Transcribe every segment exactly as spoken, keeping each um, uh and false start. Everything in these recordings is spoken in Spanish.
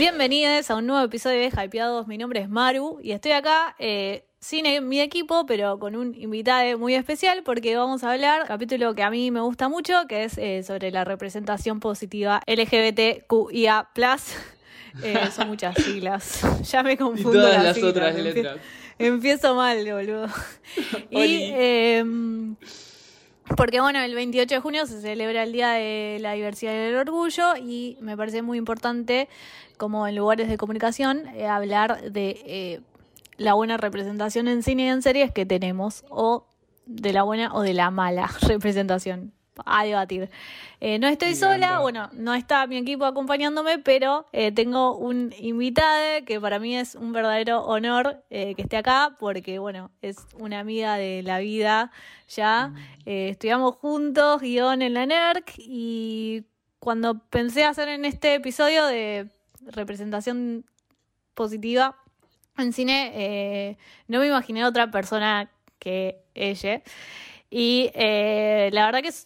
Bienvenidos a un nuevo episodio de Hypeados. Mi nombre es Maru y estoy acá eh, sin mi equipo, pero con un invitado muy especial porque vamos a hablar de un capítulo que a mí me gusta mucho, que es eh, sobre la representación positiva L G B T Q I A plus. Eh, son muchas siglas. Ya me confundo. Y todas las, las siglas. otras Empie- letras. Empiezo mal, boludo. y eh, porque bueno, el veintiocho de junio se celebra el Día de la Diversidad y el Orgullo y me parece muy importante, como en lugares de comunicación, eh, hablar de eh, la buena representación en cine y en series que tenemos, o de la buena o de la mala representación. A debatir. Eh, no estoy Me sola, encanta. bueno, no está mi equipo acompañándome, pero eh, tengo un invitado que para mí es un verdadero honor eh, que esté acá, porque bueno, es una amiga de la vida ya. Eh, estudiamos juntos, guión en la N E R C, y cuando pensé hacer en este episodio de representación positiva en cine, eh, no me imaginé otra persona que ella. Y eh, la verdad que es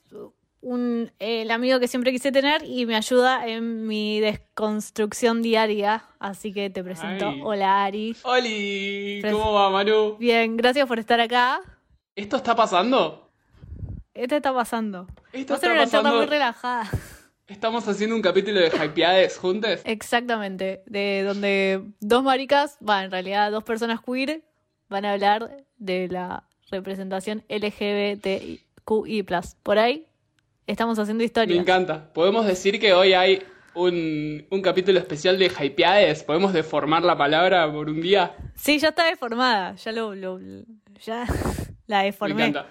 un, eh, el amigo que siempre quise tener y me ayuda en mi desconstrucción diaria. Así que te presento. Ay. Hola, Ari. ¡Holi! Pres- ¿Cómo va, Manu? Bien, gracias por estar acá. ¿Esto está pasando? Esto está pasando. Esto Va a ser está una charla pasando. muy relajada. Estamos haciendo un capítulo de Hypeades juntos. Exactamente. De donde dos maricas, va, en realidad dos personas queer, van a hablar de la representación L G B T Q I plus. Por ahí estamos haciendo Me historias. encanta. ¿Podemos decir que hoy hay un, un capítulo especial de Hypeades? ¿Podemos deformar la palabra por un día? Sí, ya está deformada. Ya lo, lo- ya la Me deformé. encanta.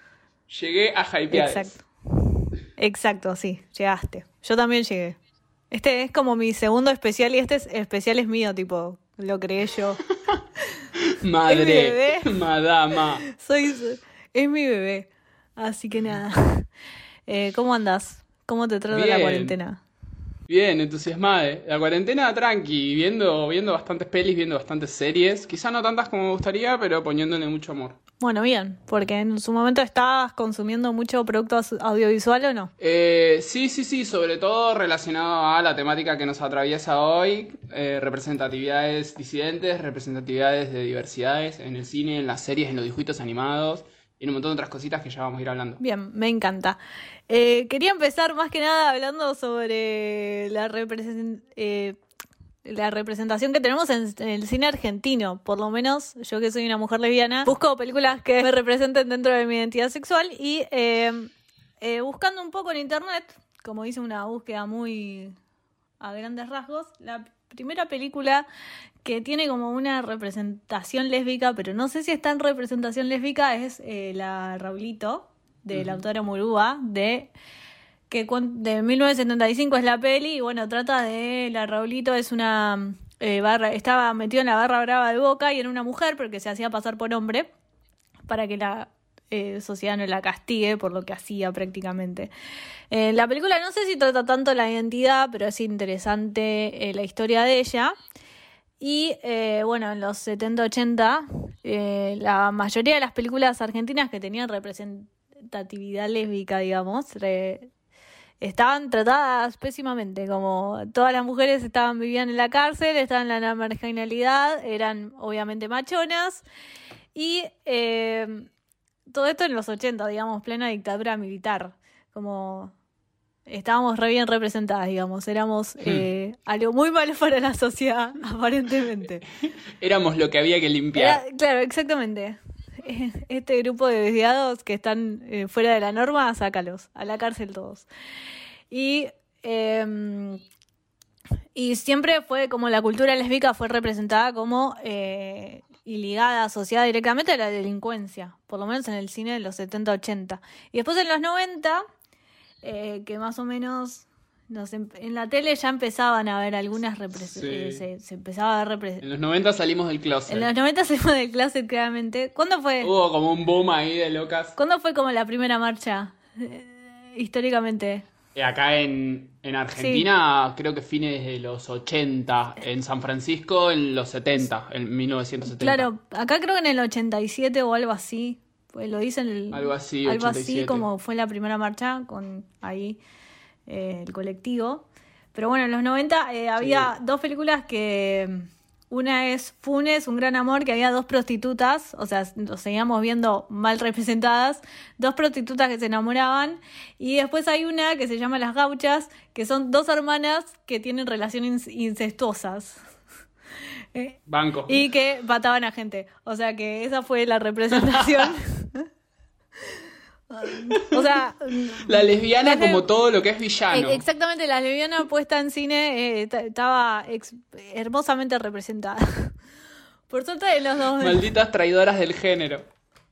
Llegué a Hypeades. Exacto. Exacto, sí, llegaste. Yo también llegué. Este es como mi segundo especial y este es, especial es mío, tipo, lo creé yo. Es mi Madre, bebé. madama. Soy, es mi bebé. Así que nada. Eh, ¿cómo andás? ¿Cómo te trata la Bien. cuarentena? Bien, entusiasmada. La cuarentena tranqui, viendo, viendo bastantes pelis, viendo bastantes series. Quizá no tantas como me gustaría, pero poniéndole mucho amor. Bueno, bien, porque en su momento estabas consumiendo mucho producto aus- audiovisual, ¿o no? Eh, sí, sí, sí, sobre todo relacionado a la temática que nos atraviesa hoy, eh, representatividades disidentes, representatividades de diversidades en el cine, en las series, en los dibujitos animados y en un montón de otras cositas que ya vamos a ir hablando. Bien, me encanta. Eh, quería empezar más que nada hablando sobre la, represen- eh, la representación que tenemos en, en el cine argentino. Por lo menos yo, que soy una mujer lesbiana, busco películas que me representen dentro de mi identidad sexual y eh, eh, buscando un poco en internet, como hice una búsqueda muy a grandes rasgos, la primera película que tiene como una representación lésbica, pero no sé si está en representación lésbica, es eh, la Raulito, de la Ujú. autora Murúa, de que cuen- de mil novecientos setenta y cinco es la peli, y bueno, trata de la Raulito, es una eh, barra, estaba metido en la barra brava de Boca y era una mujer, pero que se hacía pasar por hombre, para que la eh, sociedad no la castigue por lo que hacía prácticamente. Eh, la película no sé si trata tanto la identidad, pero es interesante eh, la historia de ella. Y eh, bueno, en los setenta ochenta, eh, la mayoría de las películas argentinas que tenían representatividad lésbica, digamos, re- estaban tratadas pésimamente. Como todas las mujeres estaban vivían en la cárcel, estaban en la marginalidad, eran obviamente machonas. Y eh, todo esto en los ochenta, digamos, plena dictadura militar. Como estábamos re bien representadas, digamos. Éramos eh, algo muy malo para la sociedad, aparentemente. Éramos lo que había que Era, limpiar. claro, exactamente. Eh, Este grupo de desviados que están eh, fuera de la norma, sácalos. A la cárcel todos. Y... eh, y siempre fue como la cultura lésbica fue representada como eh, y ligada, asociada directamente a la delincuencia, por lo menos en el cine de los setenta ochenta. Y después en los noventa, eh, que más o menos nos em- en la tele ya empezaban a haber algunas repres- Sí. eh, se, se empezaba a ver repres- En los noventa salimos del closet. En los noventa se fue del closet, claramente. ¿Cuándo fue? Hubo como un boom ahí de locas. ¿Cuándo fue como la primera marcha? Eh, históricamente. Eh, Acá en, en Argentina, creo que fines de los ochenta. En San Francisco, en los setenta, en mil novecientos setenta. Claro, acá creo que en el ochenta y siete o algo así. Pues lo dicen el, Algo así, algo ochenta y siete. así como fue la primera marcha con ahí eh, el colectivo. Pero bueno, en los noventa eh, había Sí. dos películas que... Una es Funes, un gran amor, que había dos prostitutas, o sea, nos seguíamos viendo mal representadas, dos prostitutas que se enamoraban, y después hay una que se llama Las Gauchas, que son dos hermanas que tienen relaciones incestuosas. Eh, Banco. y que mataban a gente. O sea que esa fue la representación. O sea, La lesbiana la le- como todo lo que es villano. eh, exactamente, la lesbiana puesta en cine eh, t- estaba ex- hermosamente representada. Por suerte en los dos... Malditas traidoras del género.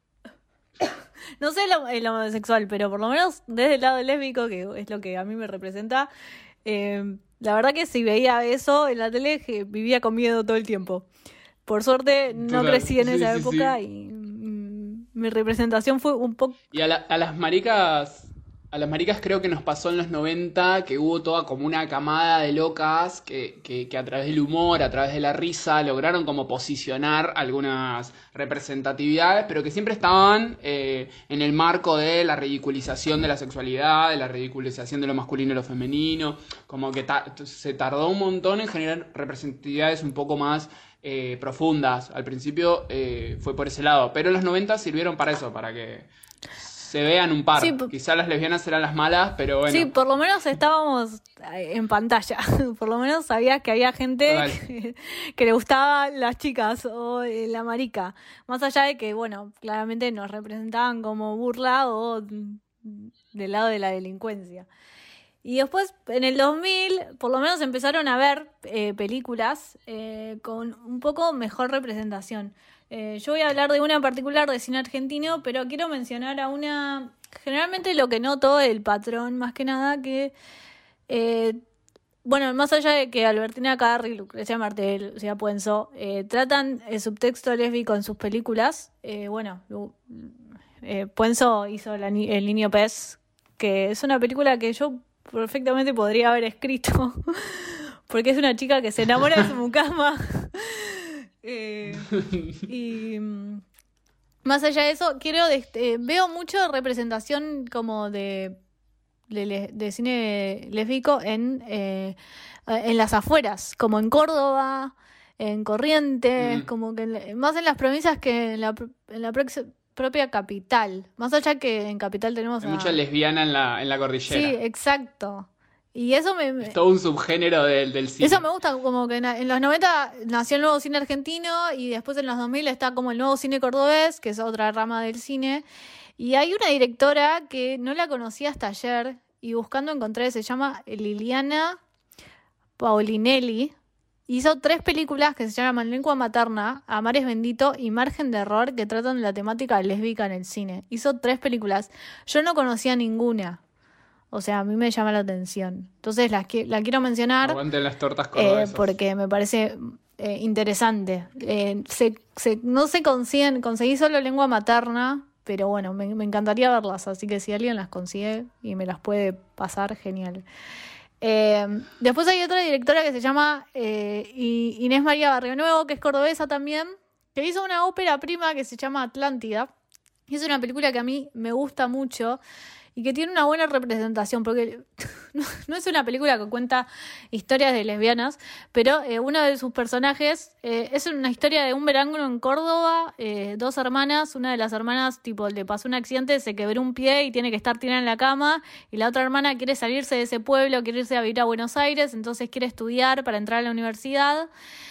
No sé lo- el homosexual, pero por lo menos desde el lado lésbico, que es lo que a mí me representa, eh, la verdad que si veía eso en la tele que vivía con miedo todo el tiempo. Por suerte no Total. crecí en Sí, esa sí, época sí. y mm, mi representación fue un poco... Y a, la- a las maricas, a las maricas creo que nos pasó en los noventa que hubo toda como una camada de locas que, que, que a través del humor, a través de la risa, lograron como posicionar algunas representatividades, pero que siempre estaban eh, en el marco de la ridiculización de la sexualidad, de la ridiculización de lo masculino y lo femenino, como que ta- se tardó un montón en generar representatividades un poco más eh, profundas. Al principio eh, fue por ese lado, pero en los noventa sirvieron para eso, para que se vean un par. Sí, p- Quizá las lesbianas eran las malas, pero bueno. Sí, por lo menos estábamos eh, en pantalla. Por lo menos sabías que había gente Total. que, que le gustaban las chicas o eh, la marica. Más allá de que, bueno, claramente nos representaban como burla o mm, del lado de la delincuencia. Y después, en el dos mil, por lo menos empezaron a ver eh, películas eh, con un poco mejor representación. Eh, yo voy a hablar de una en particular de cine argentino, pero quiero mencionar a una... Generalmente lo que noto, el patrón, más que nada, que... eh, bueno, más allá de que Albertina Carri, Lucrecia Martel, Lucía Puenzo, eh, tratan el subtexto lésbico en sus películas, eh, bueno, Lu- eh, Puenzo hizo la ni- El Niño Pez, que es una película que yo perfectamente podría haber escrito, porque es una chica que se enamora de su mucama. Eh, y mm, más allá de eso, quiero dest- eh, veo mucho representación como de, de, le- de cine lésbico en, eh, en las afueras, como en Córdoba, en Corrientes, Mm. como que en la- más en las provincias que en la, pro- en la prox- propia capital. Más allá que en capital tenemos Hay a... mucha lesbiana en la, en la Sí, cordillera. exacto. Y eso me, me- Es todo un subgénero del, del cine. eso me gusta, como que na- en los noventa nació el nuevo cine argentino y después en los dos mil está como el nuevo cine cordobés, que es otra rama del cine. Y hay una directora que no la conocí hasta ayer y buscando encontré, se llama Liliana Paulinelli. Hizo tres películas que se llaman Lengua Materna, Amar es Bendito y Margen de Error, que tratan de la temática lésbica en el cine. Hizo tres películas. Yo no conocía ninguna. O sea, a mí me llama la atención. Entonces la, qui- la quiero mencionar. Aguanten las tortas Eh, cordobesas. porque me parece eh, interesante. Eh, se, se- no se consiguen, conseguí solo lengua materna, pero bueno, me, me encantaría verlas, así que si alguien las consigue y me las puede pasar, genial. Eh, después hay otra directora que se llama eh, I- Inés María Barrio Nuevo, que es cordobesa también, que hizo una ópera prima que se llama Atlántida. Y es una película que a mí me gusta mucho y que tiene una buena representación, porque no, no es una película que cuenta historias de lesbianas, pero eh, uno de sus personajes eh, es una historia de un verano en Córdoba, eh, dos hermanas, una de las hermanas tipo le pasó un accidente, se quebró un pie y tiene que estar tirada en la cama, y la otra hermana quiere salirse de ese pueblo, quiere irse a vivir a Buenos Aires, entonces quiere estudiar para entrar a la universidad,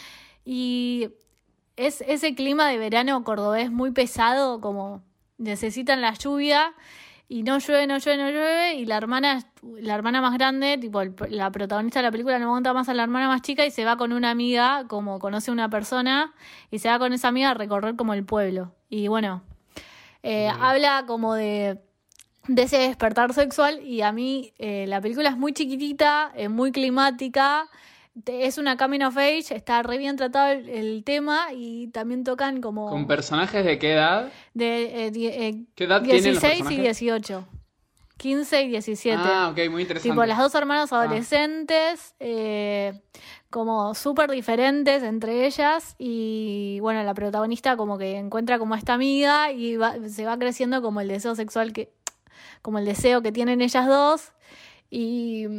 y es ese clima de verano cordobés muy pesado, como necesitan la lluvia y no llueve, no llueve, no llueve, y la hermana, la hermana más grande, tipo el- la protagonista de la película no aguanta más a la hermana más chica y se va con una amiga, como conoce a una persona, y se va con esa amiga a recorrer como el pueblo. Y bueno, eh, Mm. habla como de, de ese despertar sexual, y a mí eh, la película es muy chiquitita, es muy climática, te- es una coming of age, está re bien tratado el, el tema, y también tocan como ¿Con personajes de qué edad? de eh, die- eh, ¿Qué edad tienen los dieciséis y personajes? dieciocho. quince y diecisiete. Ah, ok, muy interesante. Tipo, las dos hermanas adolescentes, eh, como súper diferentes entre ellas, y bueno, la protagonista como que encuentra como a esta amiga y va- se va creciendo como el deseo sexual que, como el deseo que tienen ellas dos, y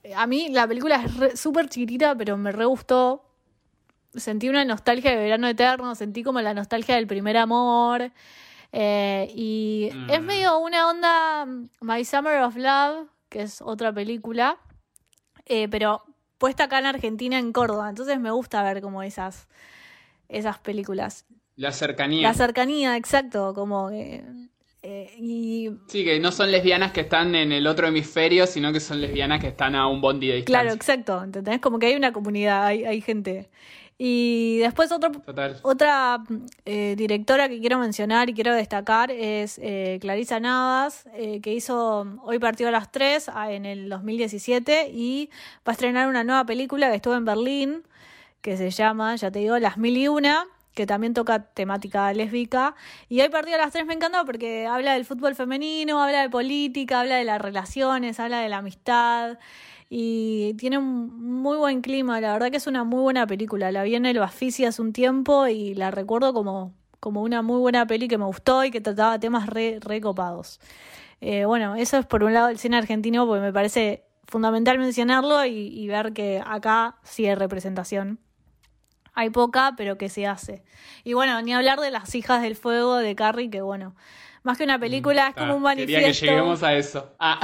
a mí la película es re- súper chiquitita, pero me re gustó. Sentí una nostalgia de Verano Eterno, sentí como la nostalgia del primer amor. Eh, y Mm. es medio una onda My Summer of Love, que es otra película, eh, pero puesta acá en Argentina, en Córdoba. Entonces me gusta ver como esas, esas películas. La cercanía. La cercanía, exacto, como... eh, eh, y Sí, que no son lesbianas que están en el otro hemisferio, sino que son lesbianas que están a un bondi de distancia. claro, exacto, ¿entendés? Como que hay una comunidad, hay, hay gente. Y después otro, Total. otra eh, directora que quiero mencionar y quiero destacar es eh, Clarisa Navas, eh, que hizo Hoy partió a las tres ah, en el dos mil diecisiete y va a estrenar una nueva película que estuvo en Berlín, que se llama, ya te digo, Las Mil y Una, que también toca temática lésbica. Y Hoy partido a las tres me encanta porque habla del fútbol femenino, habla de política, habla de las relaciones, habla de la amistad. Y tiene un muy buen clima, la verdad que es una muy buena película. La vi en el Bafisi hace un tiempo y la recuerdo como, como una muy buena peli que me gustó y que trataba temas re, re copados. Eh, bueno, eso es por un lado el cine argentino, porque me parece fundamental mencionarlo y, y ver que acá sí hay representación. Hay poca, pero que se hace. Y bueno, ni hablar de Las Hijas del Fuego de Carrie, que bueno, más que una película, es como un manifiesto. Quería que lleguemos a eso. Ah.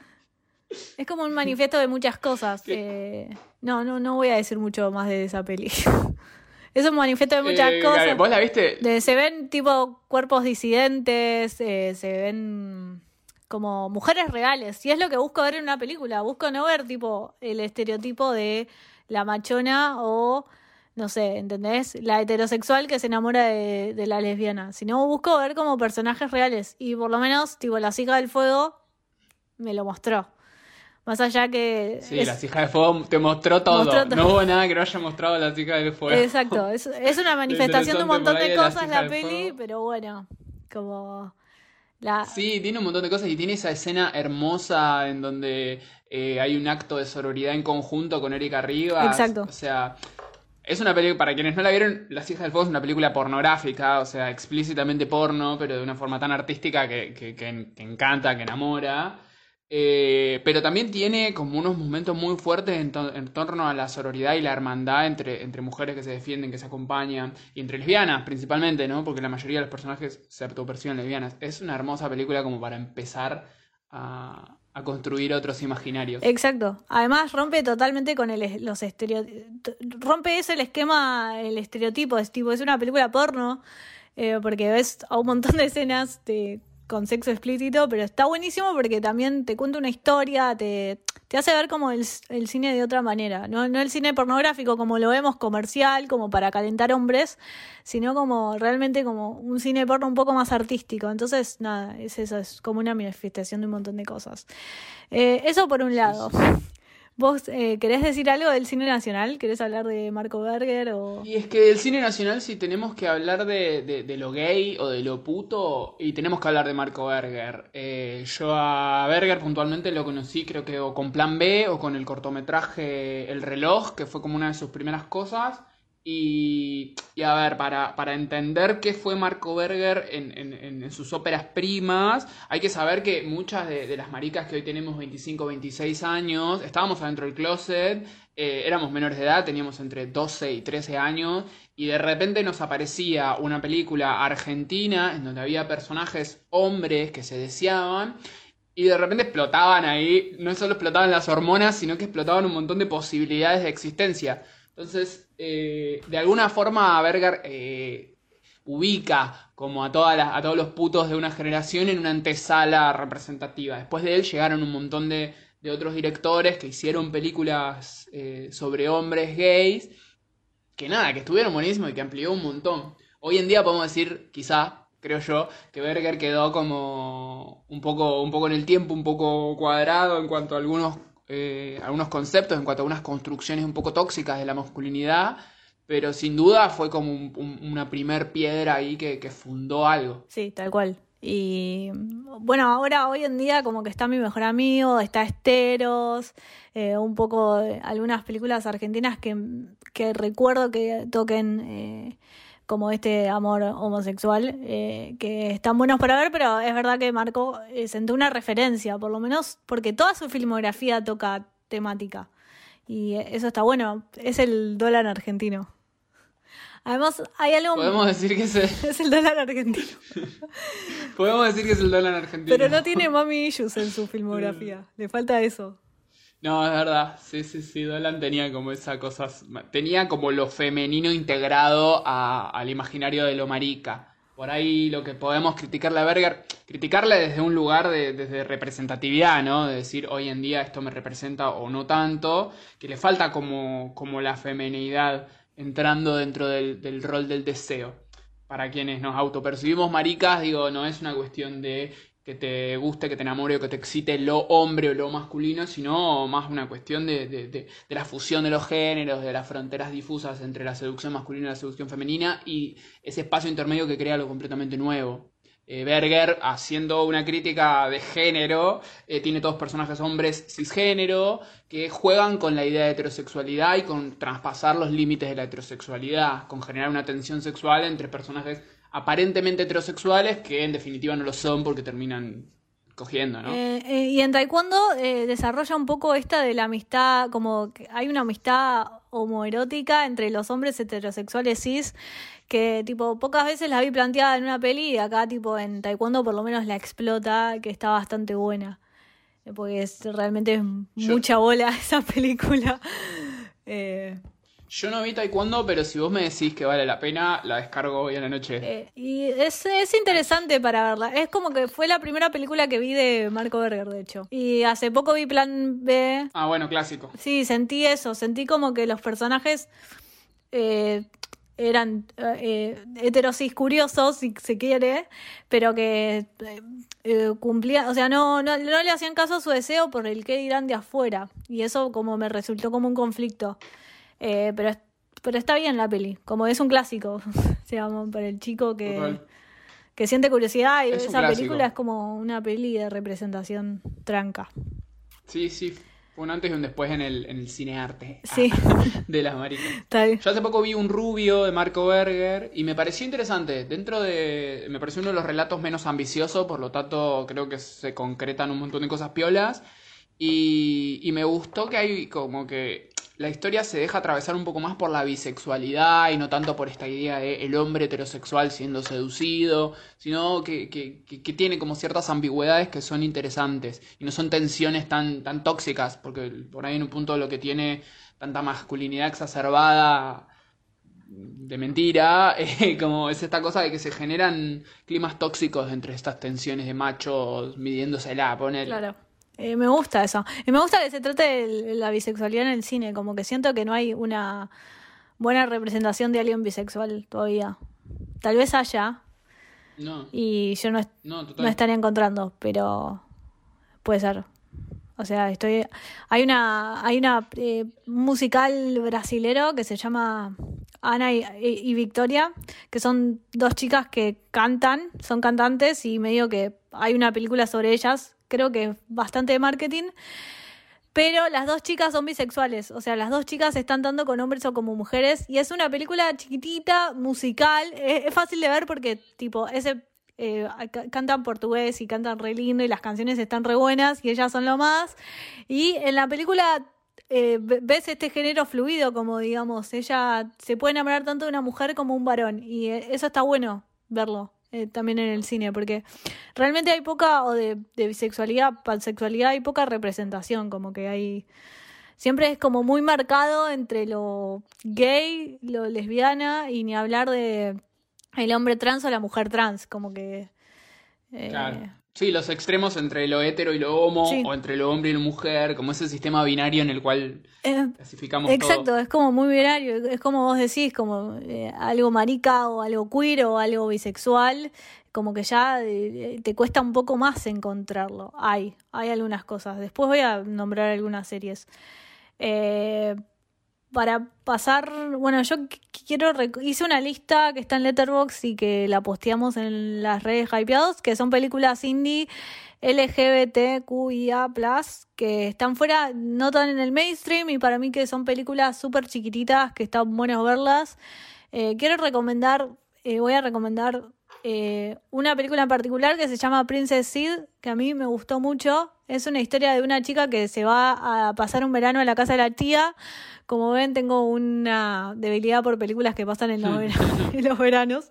Es como un manifiesto de muchas cosas. Eh, no, no, no voy a decir mucho más de esa peli. Es un manifiesto de muchas Eh, cosas. ¿Vos la viste? De, se ven tipo cuerpos disidentes, eh, se ven como mujeres reales. Y es lo que busco ver en una película. Busco no ver tipo el estereotipo de la machona o, no sé, ¿entendés? La heterosexual que se enamora de, de la lesbiana. Sino busco ver como personajes reales. Y por lo menos, tipo, Las Hijas del Fuego me lo mostró. Más allá que... Sí, es- Las Hijas de Fuego te mostró todo. Mostró todo. No hubo nada que no haya mostrado Las Hijas del Fuego. Exacto, es, es una manifestación de un interesante montón por ahí de de Las cosas Hijas la del peli, Fuego. pero bueno, como la... Sí, tiene un montón de cosas y tiene esa escena hermosa en donde eh, hay un acto de sororidad en conjunto con Erika Rivas. Exacto. O sea, es una película, para quienes no la vieron, Las Hijas del Fuego es una película pornográfica, o sea, explícitamente porno, pero de una forma tan artística que, que, que- que encanta, que enamora. Eh, pero también tiene como unos momentos muy fuertes en, to- en torno a la sororidad y la hermandad entre, entre mujeres que se defienden, que se acompañan, y entre lesbianas principalmente, ¿no? Porque la mayoría de los personajes se autoperciben lesbianas. Es una hermosa película como para empezar a, a construir otros imaginarios. Exacto. Además rompe totalmente con el, es- los estereotipos. Rompe ese el esquema, el estereotipo. Es tipo, es una película porno, eh, porque ves a un montón de escenas de, con sexo explícito, pero está buenísimo porque también te cuenta una historia, te, te hace ver como el, el cine de otra manera. No, no el cine pornográfico como lo vemos comercial, como para calentar hombres, sino como realmente como un cine porno un poco más artístico. Entonces, nada, es eso, es como una manifestación de un montón de cosas. Eh, eso por un lado. ¿Vos eh, querés decir algo del cine nacional? ¿Querés hablar de Marco Berger o...? Y es que del cine nacional, si tenemos que hablar de, de- de lo gay o de lo puto, y tenemos que hablar de Marco Berger. Eh, yo a Berger puntualmente lo conocí, creo que o con Plan B o con el cortometraje El reloj, que fue como una de sus primeras cosas. Y, y a ver, para, para entender qué fue Marco Berger en, en- en- en sus óperas primas, hay que saber que muchas de, de las maricas que hoy tenemos veinticinco, veintiséis años, estábamos adentro del closet, eh, éramos menores de edad, teníamos entre doce y trece años, y de repente nos aparecía una película argentina en donde había personajes hombres que se deseaban. Y de repente explotaban ahí, no solo explotaban las hormonas, sino que explotaban un montón de posibilidades de existencia. Entonces, eh, de alguna forma, Berger eh, ubica como a, todas las- a todos los putos de una generación en una antesala representativa. Después de él llegaron un montón de, de otros directores que hicieron películas eh, sobre hombres gays, que nada, que estuvieron buenísimos y que amplió un montón. Hoy en día podemos decir, quizá, creo yo, que Berger quedó como un poco, un poco en el tiempo, un poco cuadrado en cuanto a algunos, eh, algunos conceptos, en cuanto a algunas construcciones un poco tóxicas de la masculinidad, pero sin duda fue como un- un- una primer piedra ahí que, que fundó algo. Sí, tal cual. Y bueno, ahora hoy en día como que está Mi Mejor Amigo, está Esteros, eh, un poco de algunas películas argentinas que, que recuerdo que toquen eh, como este amor homosexual, eh, que están buenos para ver, pero es verdad que Marco eh, sentó una referencia, por lo menos porque toda su filmografía toca temática. Y eso está bueno, es el dólar argentino. Además, hay algo... Podemos decir que es el... es el dólar argentino. Podemos decir que es el dólar argentino. Pero no tiene mommy issues en su filmografía, le falta eso. No, es verdad, sí, sí, sí, Dolan tenía como esa cosa, tenía como lo femenino integrado a, al imaginario de lo marica. Por ahí lo que podemos criticarle a Berger, criticarle desde un lugar de desde representatividad, ¿no? De decir, hoy en día esto me representa o no tanto, que le falta como, como la femenidad entrando dentro del, del rol del deseo. Para quienes nos autopercibimos maricas, digo, no es una cuestión de que te guste, que te enamore o que te excite lo hombre o lo masculino, sino más una cuestión de, de, de, de la fusión de los géneros, de las fronteras difusas entre la seducción masculina y la seducción femenina y ese espacio intermedio que crea algo completamente nuevo. Eh, Berger, haciendo una crítica de género, eh, tiene todos personajes hombres cisgénero que juegan con la idea de heterosexualidad y con traspasar los límites de la heterosexualidad, con generar una tensión sexual entre personajes aparentemente heterosexuales que en definitiva no lo son porque terminan cogiendo, ¿no? Eh, eh, y en Taekwondo eh, desarrolla un poco esta de la amistad, como que hay una amistad homoerótica entre los hombres heterosexuales cis, que tipo pocas veces la vi planteada en una peli y acá tipo en Taekwondo por lo menos la explota, que está bastante buena. Porque es, realmente es Yo... mucha bola esa película. eh... Yo no vi Taekwondo, pero si vos me decís que vale la pena, la descargo hoy a la noche. Eh, y es, es interesante para verla. Es como que fue la primera película que vi de Marco Berger, de hecho. Y hace poco vi Plan B. Ah, bueno, clásico. Sí, sentí eso. Sentí como que los personajes eh, eran eh, heterosis curiosos, si se quiere, pero que eh, eh, cumplían, o sea, no, no, no le hacían caso a su deseo por el que dirán de afuera. Y eso como me resultó como un conflicto. Eh, pero, pero está bien la peli, como es un clásico, digamos, para el chico que, que siente curiosidad y es esa película es como una peli de representación tranca. Sí, sí, fue un antes y un después en el, en el cinearte sí. de las maricas. Yo hace poco vi Un rubio de Marco Berger y me pareció interesante, dentro de, me pareció uno de los relatos menos ambiciosos, por lo tanto creo que se concretan un montón de cosas piolas y, y me gustó que hay como que la historia se deja atravesar un poco más por la bisexualidad y no tanto por esta idea de el hombre heterosexual siendo seducido, sino que, que, que, que tiene como ciertas ambigüedades que son interesantes y no son tensiones tan, tan tóxicas, porque por ahí en un punto lo que tiene tanta masculinidad exacerbada de mentira, eh, como es esta cosa de que se generan climas tóxicos entre estas tensiones de machos midiéndosela, poner. Claro. Eh, me gusta eso. Y me gusta que se trate de la bisexualidad en el cine, como que siento que no hay una buena representación de alguien bisexual todavía. Tal vez haya. No. Y yo no, est- no, no estaría encontrando, pero puede ser. O sea, estoy. Hay una, hay una eh, musical brasilero que se llama Ana y, y, y Victoria, que son dos chicas que cantan, son cantantes y medio que hay una película sobre ellas. Creo que bastante de marketing, pero las dos chicas son bisexuales, o sea, las dos chicas están tanto con hombres o como mujeres, y es una película chiquitita, musical, es, es fácil de ver porque, tipo, ese eh, c- cantan portugués y cantan re lindo y las canciones están re buenas y ellas son lo más, y en la película eh, ves este género fluido, como digamos, ella se puede enamorar tanto de una mujer como un varón, y eh, eso está bueno verlo. Eh, también en el cine, porque realmente hay poca, o de, de bisexualidad, pansexualidad, hay poca representación, como que hay, siempre es como muy marcado entre lo gay, lo lesbiana, y ni hablar de el hombre trans o la mujer trans, como que... Eh, claro. Sí, los extremos entre lo hetero y lo homo, sí. o entre lo hombre y la mujer, como ese sistema binario en el cual eh, clasificamos exacto, todo. Es como muy binario, es como vos decís, como eh, algo marica o algo queer o algo bisexual, como que ya eh, te cuesta un poco más encontrarlo. Hay, hay algunas cosas. Después voy a nombrar algunas series. Eh, para pasar, bueno, yo qu- quiero, rec- hice una lista que está en Letterboxd y que la posteamos en las redes Hypeados, que son películas indie L G B T Q I A plus, que están fuera, no tan en el mainstream, y para mí que son películas súper chiquititas, que están buenas verlas. Eh, quiero recomendar, eh, voy a recomendar eh, una película en particular que se llama Princess Seed, que a mí me gustó mucho, Es una historia de una chica que se va a pasar un verano en la casa de la tía. Como ven, tengo una debilidad por películas que pasan en los, ver- en los veranos.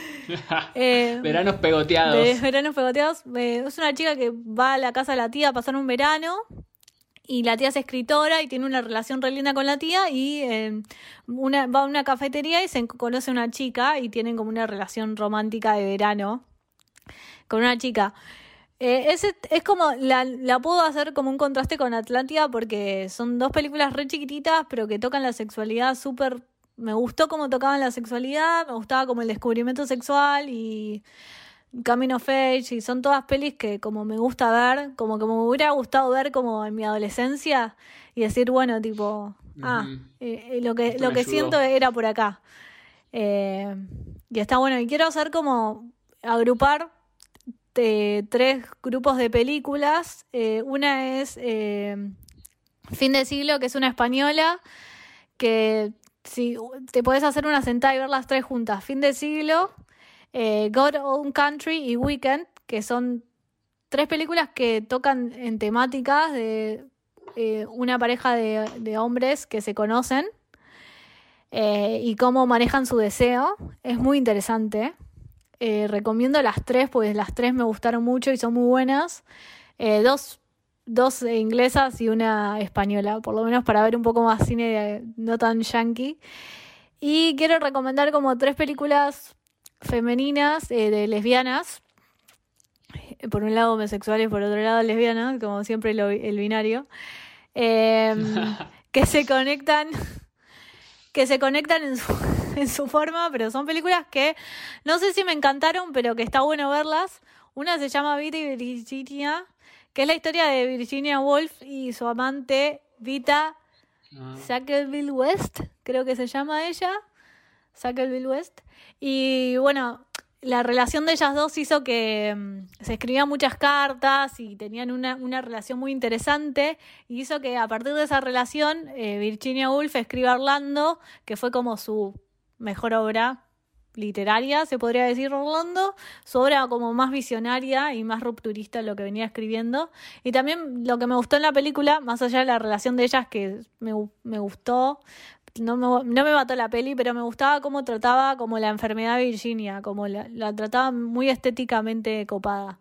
Eh, Veranos pegoteados. de veranos pegoteados. Eh, es una chica que va a la casa de la tía a pasar un verano. Y la tía es escritora y tiene una relación re linda con la tía. Y eh, una, va a una cafetería y se conoce a una chica. Y tienen como una relación romántica de verano con una chica. Eh, es, es como, la, la puedo hacer como un contraste con Atlántida porque son dos películas re chiquititas pero que tocan la sexualidad súper... Me gustó cómo tocaban la sexualidad, me gustaba como el descubrimiento sexual y Coming of Age, y son todas pelis que como me gusta ver, como que me hubiera gustado ver como en mi adolescencia y decir, bueno, tipo, ah, Ujú. eh, eh, lo que, Esto lo me que ayudó. siento era por acá. Eh, y está bueno, y quiero hacer como agrupar de tres grupos de películas. Eh, una es eh, Fin de siglo, que es una española, que si te puedes hacer una sentada y ver las tres juntas. Fin de siglo, eh, God Own Country y Weekend, que son tres películas que tocan en temáticas de eh, una pareja de, de hombres que se conocen eh, y cómo manejan su deseo. Es muy interesante. Eh, recomiendo las tres, pues las tres me gustaron mucho y son muy buenas. Eh, dos, dos inglesas y una española, por lo menos para ver un poco más cine de- no tan yankee. Y quiero recomendar como tres películas femeninas eh, de lesbianas. Eh, Por un lado homosexuales, por otro lado lesbianas, como siempre lo- el binario. Eh, que se conectan que se conectan en su, en su forma, pero son películas que no sé si me encantaron, pero que está bueno verlas. Una se llama Vita y Virginia, que es la historia de Virginia Woolf y su amante Vita Ah. Sackville West, creo que se llama ella, Sackville West. Y bueno, la relación de ellas dos hizo que mm, se escribían muchas cartas y tenían una, una relación muy interesante, y hizo que a partir de esa relación eh, Virginia Woolf escriba Orlando, que fue como su mejor obra literaria, se podría decir. Orlando, su obra como más visionaria y más rupturista en lo que venía escribiendo. Y también lo que me gustó en la película, más allá de la relación de ellas, que me, me gustó, no me, no me mató la peli, pero me gustaba cómo trataba como la enfermedad de Virginia, como la, la trataba muy estéticamente copada.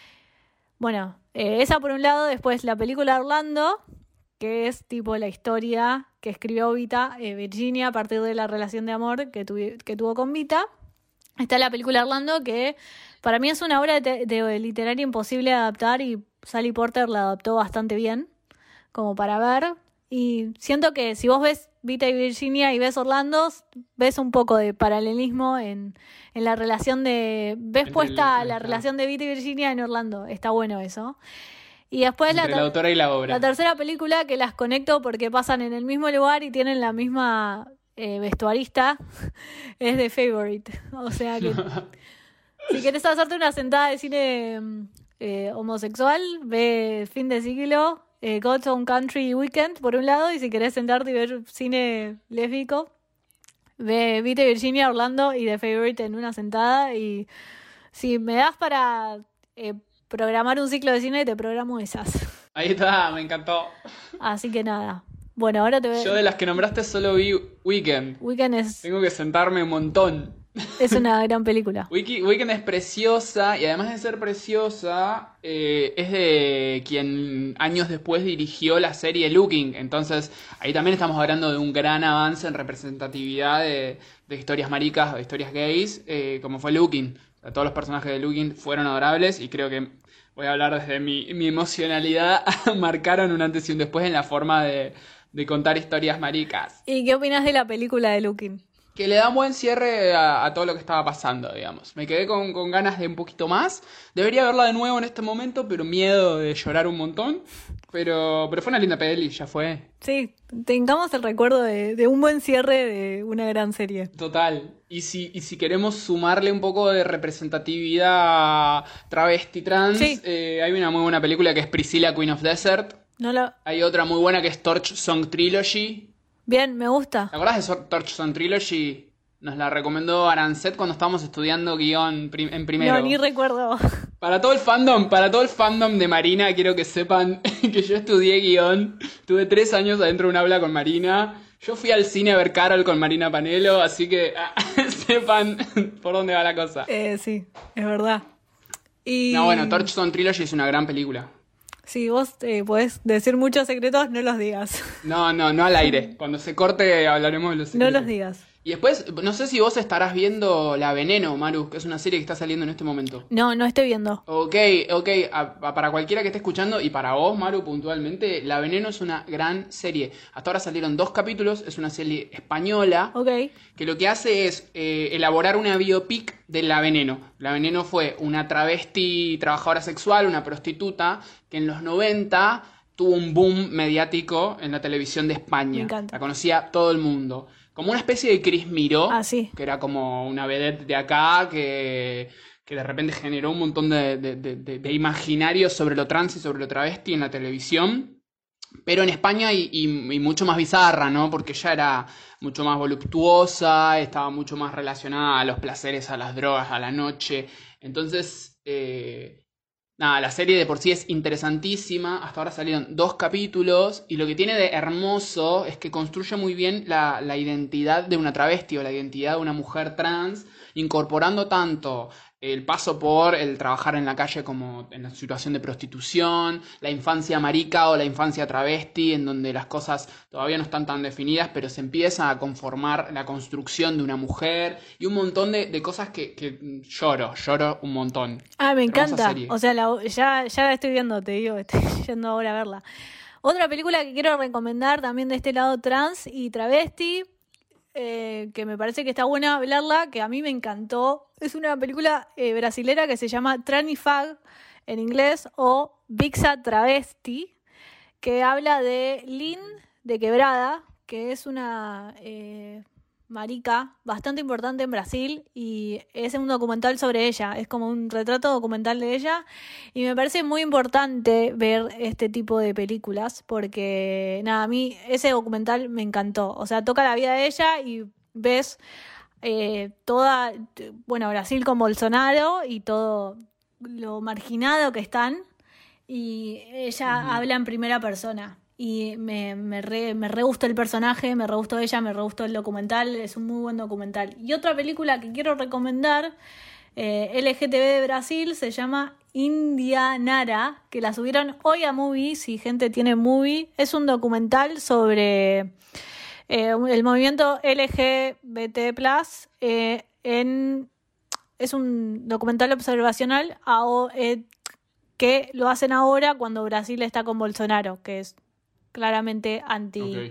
Bueno, eh, esa por un lado. Después la película Orlando, que es tipo la historia que escribió Vita, eh, Virginia, a partir de la relación de amor que, tuvi- que tuvo con Vita. Está la película Orlando, que para mí es una obra de, te- de literaria imposible de adaptar, y Sally Porter la adaptó bastante bien, como para ver. Y siento que si vos ves Vita y Virginia y ves Orlando, ves un poco de paralelismo en, en la relación de... Ves Entre puesta el- la ajá. relación de Vita y Virginia en Orlando. Está bueno eso. Y después la, Entre la ter- autora y la obra. la tercera película, que las conecto porque pasan en el mismo lugar y tienen la misma eh, vestuarista, es The Favorite. O sea que si querés hacerte una sentada de cine eh, homosexual, ve Fin de siglo, eh, God's Own Country y Weekend por un lado, y si querés sentarte y ver cine lésbico, ve Vita y Virginia, Orlando y The Favorite en una sentada. Y si me das para eh, programar un ciclo de cine, te programo esas. Ahí está, me encantó. Así que nada. Bueno, ahora te Yo veo. de las que nombraste solo vi Weekend. Weekend es, Tengo que sentarme un montón. es una gran película. Wiki- Weekend es preciosa, y además de ser preciosa, eh, es de quien años después dirigió la serie Looking. Entonces ahí también estamos hablando de un gran avance en representatividad de, de historias maricas, de historias gays, eh, como fue Looking. O sea, todos los personajes de Looking fueron adorables, y creo que, voy a hablar desde mi, mi emocionalidad, marcaron un antes y un después en la forma de, de contar historias maricas. ¿Y qué opinas de la película de Looking? Que le da un buen cierre a, a todo lo que estaba pasando, digamos. Me quedé con, con ganas de un poquito más. Debería verla de nuevo en este momento, pero miedo de llorar un montón. Pero, pero fue una linda peli, ya fue. Sí, tengamos el recuerdo de, de un buen cierre de una gran serie. Total. Y si, y si queremos sumarle un poco de representatividad travesti trans, Sí. eh, hay una muy buena película que es Priscilla, Queen of Desert. No la... Hay otra muy buena que es Torch Song Trilogy. Bien, me gusta. ¿Te acordás de So- Torch Song Trilogy? Nos la recomendó Arancet cuando estábamos estudiando guión prim- en primero. No, ni recuerdo. Para todo el fandom, para todo el fandom de Marina, quiero que sepan que yo estudié guión. Tuve tres años adentro de un aula con Marina. Yo fui al cine a ver Carol con Marina Panelo, así que ah, sepan por dónde va la cosa. Eh, sí, es verdad. Y... No, bueno, Torchstone Trilogy es una gran película. Si vos eh, podés decir muchos secretos, no los digas. No, no, no al aire. Cuando se corte hablaremos de los secretos. No los digas. Y después, no sé si vos estarás viendo La Veneno, Maru, que es una serie que está saliendo en este momento. No, no estoy viendo. Ok, ok, a- a- para cualquiera que esté escuchando y para vos, Maru, puntualmente, La Veneno es una gran serie. Hasta ahora salieron dos capítulos, es una serie española Ok. que lo que hace es eh, elaborar una biopic de La Veneno. La Veneno fue una travesti trabajadora sexual, una prostituta, que en los noventa tuvo un boom mediático en la televisión de España. Me encanta. La conocía todo el mundo. Como una especie de Cris Miró, Ah, sí. que era como una vedette de acá, que, que de repente generó un montón de, de, de, de, de imaginarios sobre lo trans y sobre lo travesti en la televisión. Pero en España y, y, y mucho más bizarra, ¿no? Porque ella era mucho más voluptuosa, estaba mucho más relacionada a los placeres, a las drogas, a la noche. Entonces, eh, nada, la serie de por sí es interesantísima. Hasta ahora salieron dos capítulos. Y lo que tiene de hermoso es que construye muy bien la, la identidad de una travesti o la identidad de una mujer trans, incorporando tanto el paso por el trabajar en la calle como en la situación de prostitución, la infancia marica o la infancia travesti, en donde las cosas todavía no están tan definidas, pero se empieza a conformar la construcción de una mujer y un montón de, de cosas que, que lloro, lloro un montón. Ah, me Hermosa encanta. serie. O sea, la- ya, ya la estoy viendo, te digo, estoy yendo ahora a verla. Otra película que quiero recomendar también de este lado trans y travesti, eh, que me parece que está buena hablarla, que a mí me encantó. Es una película eh, brasilera que se llama Tranifag en inglés o Bixa Travesti, que habla de Lynn de Quebrada, que es una eh, marica bastante importante en Brasil y es un documental sobre ella, es como un retrato documental de ella y me parece muy importante ver este tipo de películas porque nada, a mí ese documental me encantó, o sea, toca la vida de ella y ves eh, toda, bueno, Brasil con Bolsonaro y todo lo marginado que están y ella Ujú. habla en primera persona. Y me, me, re, me re gustó el personaje, me re gustó ella, me re gustó el documental, es un muy buen documental. Y otra película que quiero recomendar, eh, L G T B de Brasil, se llama Indianara, que la subieron hoy a Movie, si gente tiene Movie. Es un documental sobre eh, el movimiento L G B T plus, eh, en, es un documental observacional a, eh, que lo hacen ahora cuando Brasil está con Bolsonaro, que es claramente anti, Ok.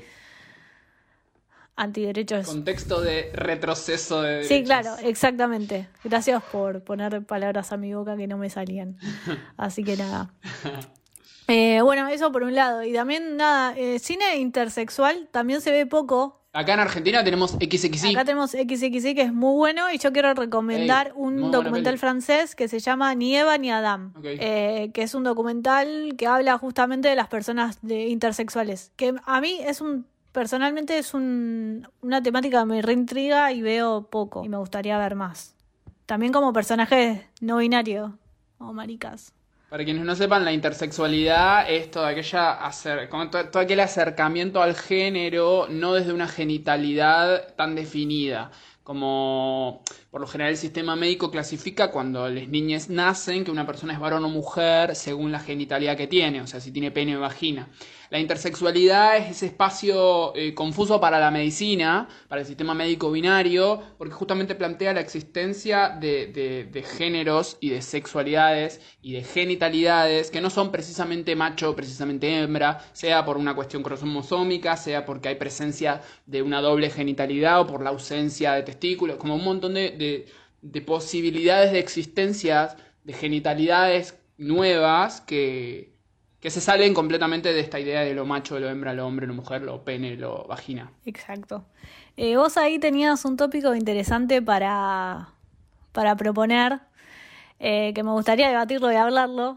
antiderechos. Contexto de retroceso de derechos. Sí, claro, exactamente. Gracias por poner palabras a mi boca que no me salían. Así que nada. Eh, bueno, eso por un lado. Y también, nada, eh, cine intersexual también se ve poco. Acá en Argentina tenemos X X I. Acá tenemos X X I, que es muy bueno, y yo quiero recomendar Ey, un muy buena documental peli. francés que se llama Ni Eva ni Adam, Ok. eh, que es un documental que habla justamente de las personas de intersexuales, que a mí es un, personalmente es un, una temática que me reintriga y veo poco, y me gustaría ver más. También como personajes no binarios, o maricas. Para quienes no sepan, la intersexualidad es todo, aquella acer- como to- todo aquel acercamiento al género, no desde una genitalidad tan definida. Como por lo general el sistema médico clasifica cuando las niñas nacen que una persona es varón o mujer según la genitalidad que tiene, o sea, si tiene pene o vagina. La intersexualidad es ese espacio eh, confuso para la medicina, para el sistema médico binario, porque justamente plantea la existencia de, de, de géneros y de sexualidades y de genitalidades que no son precisamente macho o precisamente hembra, sea por una cuestión cromosómica, sea porque hay presencia de una doble genitalidad o por la ausencia de testículos, como un montón de, de, de posibilidades de existencias de genitalidades nuevas que que se salen completamente de esta idea de lo macho, lo hembra, lo hombre, lo mujer, lo pene, lo vagina. Exacto. Eh, vos ahí tenías un tópico interesante para, para proponer, eh, que me gustaría debatirlo y hablarlo,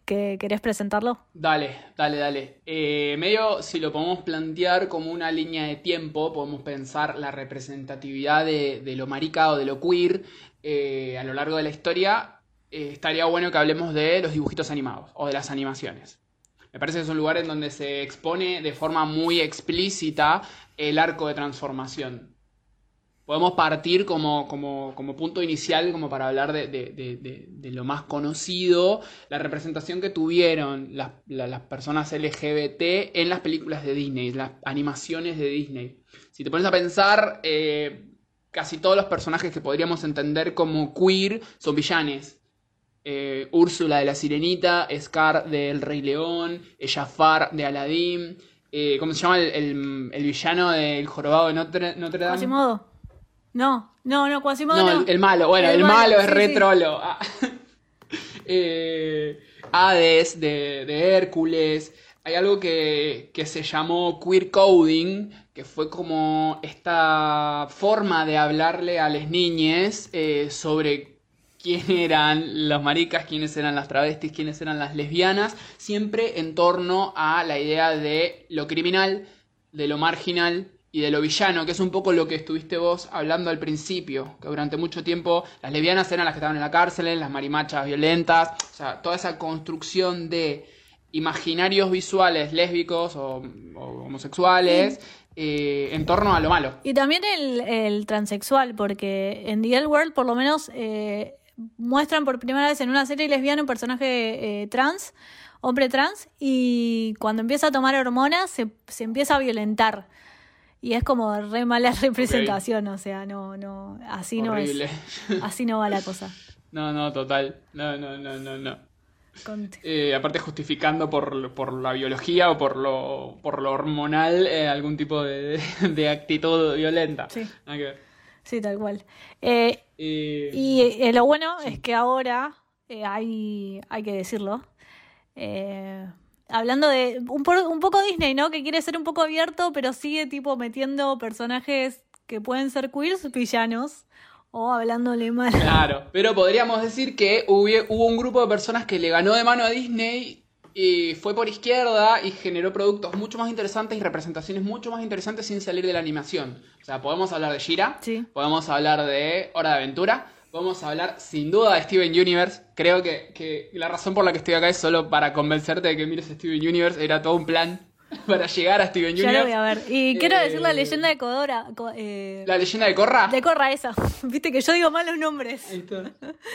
¿Que querés presentarlo? Dale, dale, dale. Eh, medio, si lo podemos plantear como una línea de tiempo, podemos pensar la representatividad de, de lo marica o de lo queer eh, a lo largo de la historia. Eh, estaría bueno que hablemos de los dibujitos animados o de las animaciones. Me parece que es un lugar en donde se expone de forma muy explícita el arco de transformación. Podemos partir como, como, como punto inicial, como para hablar de, de, de, de, de lo más conocido, la representación que tuvieron las, la, las personas L G B T en las películas de Disney, las animaciones de Disney. Si te pones a pensar, eh, casi todos los personajes que podríamos entender como queer son villanes. Eh, Úrsula de la Sirenita, Scar del Rey León, Jafar de Aladdin, eh, ¿cómo se llama el, el, el villano del Jorobado de Notre, Notre Dame? Quasimodo. No, no, no, Quasimodo no. no. El, el malo, bueno, el, el malo, malo es sí, re sí. trolo. Ah. eh, Hades de, de Hércules. Hay algo que, que se llamó queer coding, que fue como esta forma de hablarle a las niñas eh, sobre quién eran los maricas, quiénes eran las travestis, quiénes eran las lesbianas, siempre en torno a la idea de lo criminal, de lo marginal y de lo villano, que es un poco lo que estuviste vos hablando al principio, que durante mucho tiempo las lesbianas eran las que estaban en la cárcel, las marimachas violentas, o sea, toda esa construcción de imaginarios visuales lésbicos o, o homosexuales sí. eh, en torno a lo malo. Y también el, el transexual, porque en The L World por lo menos eh, muestran por primera vez en una serie lesbiana un personaje eh, trans, hombre trans, y cuando empieza a tomar hormonas se, se empieza a violentar. Y es como re mala representación, okay. O sea, no, no, así Horrible. no es. Así no va la cosa. No, no, total. No, no, no, no, no. Eh, aparte justificando por, por la biología o por lo, por lo hormonal eh, algún tipo de, de actitud violenta. Sí. Okay. Sí, tal cual. Eh, eh, y eh, lo bueno sí. es que ahora eh, hay, hay que decirlo. Eh, Hablando de un, un poco Disney, ¿no? Que quiere ser un poco abierto, pero sigue tipo metiendo personajes que pueden ser queers, villanos, o hablándole mal. Claro, pero podríamos decir que hubo, hubo un grupo de personas que le ganó de mano a Disney y fue por izquierda y generó productos mucho más interesantes y representaciones mucho más interesantes sin salir de la animación. O sea, podemos hablar de She-Ra, sí. Podemos hablar de Hora de Aventura, podemos hablar sin duda de Steven Universe. Creo que, que la razón por la que estoy acá es solo para convencerte de que mires Steven Universe. Era todo un plan para llegar a Steven Universe. Ya lo voy a ver. Y quiero eh, decir la leyenda de Codora. Eh, ¿La leyenda de Korra? De Korra esa. Viste que yo digo mal los nombres. Ahí está.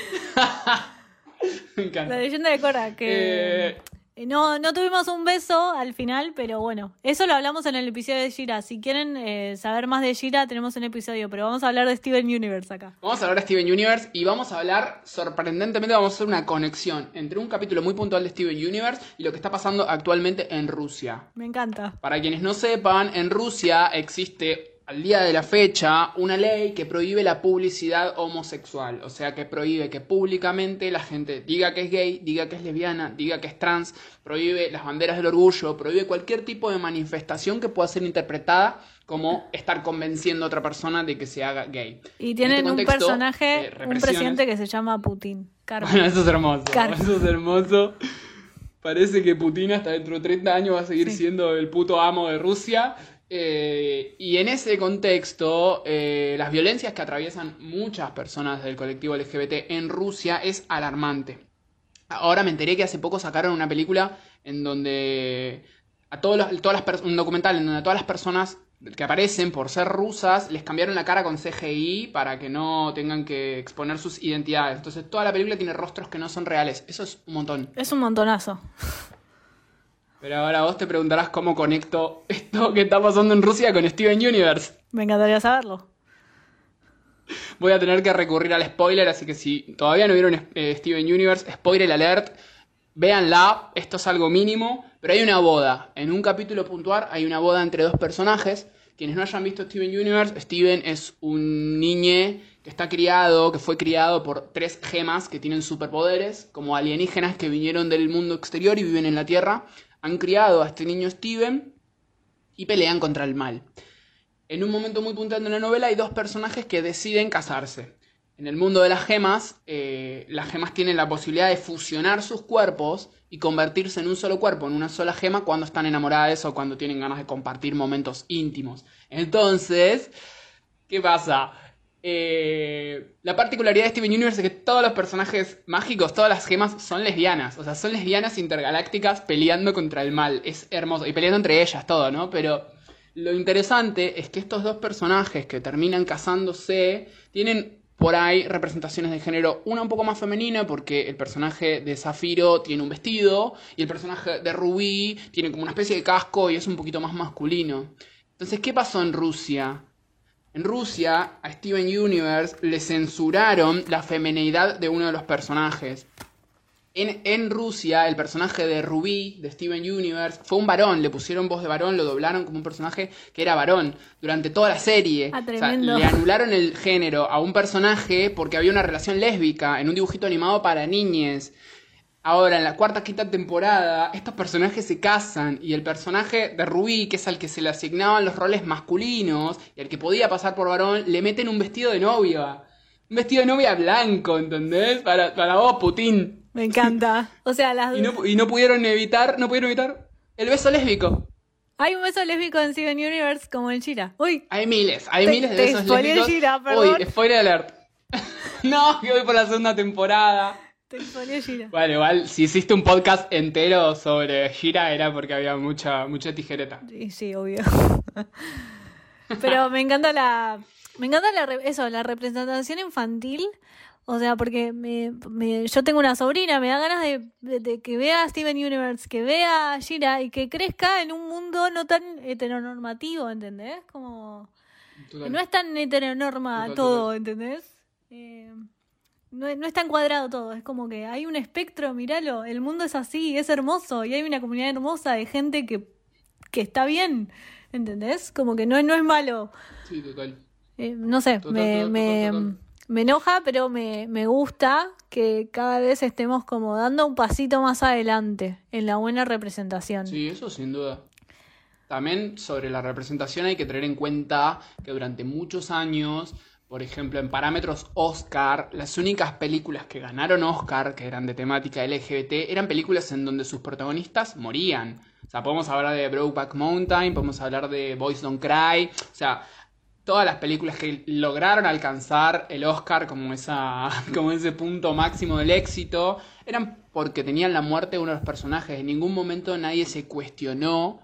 Me encanta. La leyenda de Korra, que... Eh... No, no tuvimos un beso al final, pero bueno, eso lo hablamos en el episodio de She-Ra. Si quieren eh, saber más de She-Ra, tenemos un episodio, pero vamos a hablar de Steven Universe acá. Vamos a hablar de Steven Universe y vamos a hablar, sorprendentemente, vamos a hacer una conexión entre un capítulo muy puntual de Steven Universe y lo que está pasando actualmente en Rusia. Me encanta. Para quienes no sepan, en Rusia existe... al día de la fecha, una ley que prohíbe la publicidad homosexual. O sea, que prohíbe que públicamente la gente diga que es gay, diga que es lesbiana, diga que es trans, prohíbe las banderas del orgullo, prohíbe cualquier tipo de manifestación que pueda ser interpretada como estar convenciendo a otra persona de que se haga gay. Y tienen este contexto, un personaje, eh, un presidente que se llama Putin. Carmen. Bueno, eso es hermoso. Carmen. Eso es hermoso. Parece que Putin hasta dentro de treinta años va a seguir sí. siendo el puto amo de Rusia. Eh, y en ese contexto, eh, las violencias que atraviesan muchas personas del colectivo L G B T en Rusia es alarmante. Ahora me enteré que hace poco sacaron una película en donde a todos los, todas las un documental en donde a todas las personas que aparecen por ser rusas les cambiaron la cara con C G I para que no tengan que exponer sus identidades. Entonces toda la película tiene rostros que no son reales. Eso es un montón. Es un montonazo. Pero ahora vos te preguntarás cómo conecto esto que está pasando en Rusia con Steven Universe. Me encantaría saberlo. Voy a tener que recurrir al spoiler, así que si todavía no vieron eh, Steven Universe, spoiler alert, véanla, esto es algo mínimo, pero hay una boda. En un capítulo puntual hay una boda entre dos personajes. Quienes no hayan visto Steven Universe, Steven es un niño que está criado, que fue criado por tres gemas que tienen superpoderes, como alienígenas que vinieron del mundo exterior y viven en la Tierra. Han criado a este niño Steven y pelean contra el mal. En un momento muy puntual de la novela hay dos personajes que deciden casarse. en el mundo de las gemas, eh, las gemas tienen la posibilidad de fusionar sus cuerpos y convertirse en un solo cuerpo, en una sola gema, cuando están enamoradas o cuando tienen ganas de compartir momentos íntimos. Entonces, ¿qué pasa? Eh, la particularidad de Steven Universe es que todos los personajes mágicos, todas las gemas son lesbianas. O sea, son lesbianas intergalácticas peleando contra el mal. Es hermoso. Y peleando entre ellas, todo, ¿no? Pero lo interesante es que estos dos personajes que terminan casándose tienen por ahí representaciones de género, una un poco más femenina porque el personaje de Zafiro tiene un vestido y el personaje de Rubí tiene como una especie de casco y es un poquito más masculino. Entonces, ¿qué pasó en Rusia? En Rusia, a Steven Universe le censuraron la femineidad de uno de los personajes. En, en Rusia, el personaje de Rubí, de Steven Universe, fue un varón. Le pusieron voz de varón, lo doblaron como un personaje que era varón durante toda la serie. Ah, o sea, tremendo. le anularon el género a un personaje porque había una relación lésbica en un dibujito animado para niñes. Ahora, en la cuarta, quinta temporada, estos personajes se casan y el personaje de Rubí, que es al que se le asignaban los roles masculinos y al que podía pasar por varón, le meten un vestido de novia. Un vestido de novia blanco, ¿entendés? Para, para vos, Putin. Me encanta. O sea, las Y no, y no pudieron evitar, no pudieron evitar el beso lésbico. Hay un beso lésbico en Steven Universe como en Shira. Uy. Hay miles, hay Te- miles de te besos spoileé lésbicos. Shira, perdón. Uy, spoiler alert. No, que voy por la segunda temporada. Te expolió Shira. Bueno, igual, si hiciste un podcast entero sobre Shira era porque había mucha, mucha tijereta. Sí, sí, obvio. Pero me encanta la... Me encanta la, re- eso, la representación infantil. O sea, porque me, me- yo tengo una sobrina, me da ganas de, de- de que vea Steven Universe, que vea Shira y que crezca en un mundo no tan heteronormativo, ¿entendés? Como... Total. No es tan heteronorma Total, todo, total. ¿entendés? Eh, no, no está encuadrado todo, es como que hay un espectro, míralo, el mundo es así, es hermoso y hay una comunidad hermosa de gente que, que está bien, ¿entendés? Como que no, no es malo. Sí, total. Eh, no sé, Total, me, total, me, total, total. me enoja, pero me, me gusta que cada vez estemos como dando un pasito más adelante en la buena representación. Sí, eso sin duda. También sobre la representación hay que tener en cuenta que durante muchos años, por ejemplo, en parámetros Oscar, las únicas películas que ganaron Oscar, que eran de temática L G B T, eran películas en donde sus protagonistas morían. O sea, podemos hablar de Brokeback Mountain, podemos hablar de Boys Don't Cry, o sea, todas las películas que lograron alcanzar el Oscar como, esa, como ese punto máximo del éxito, eran porque tenían la muerte de uno de los personajes. En ningún momento nadie se cuestionó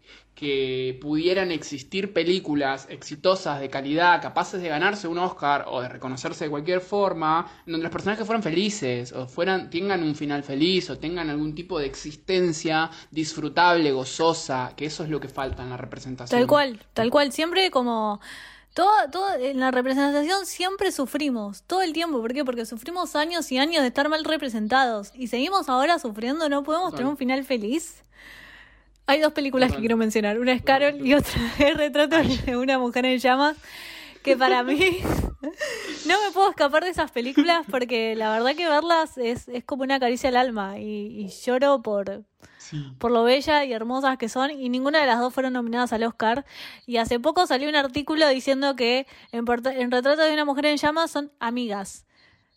que pudieran existir películas exitosas de calidad, capaces de ganarse un Oscar o de reconocerse de cualquier forma, en donde los personajes fueran felices, o fueran, tengan un final feliz, o tengan algún tipo de existencia disfrutable, gozosa, que eso es lo que falta en la representación. Tal cual, tal cual, siempre como... Todo, todo, en la representación siempre sufrimos, todo el tiempo. ¿Por qué? Porque sufrimos años y años de estar mal representados. Y seguimos ahora sufriendo, ¿no podemos Total. tener un final feliz? Hay dos películas Total. que quiero mencionar. Una es Total, Carol total. y otra es Retrato de una mujer en llamas. Que para mí no me puedo escapar de esas películas porque la verdad que verlas es, es como una caricia al alma. Y, y lloro por... Sí. por lo bellas y hermosas que son, y ninguna de las dos fueron nominadas al Oscar. Y hace poco salió un artículo diciendo que en, Porta- en Retrato de una mujer en llamas son amigas.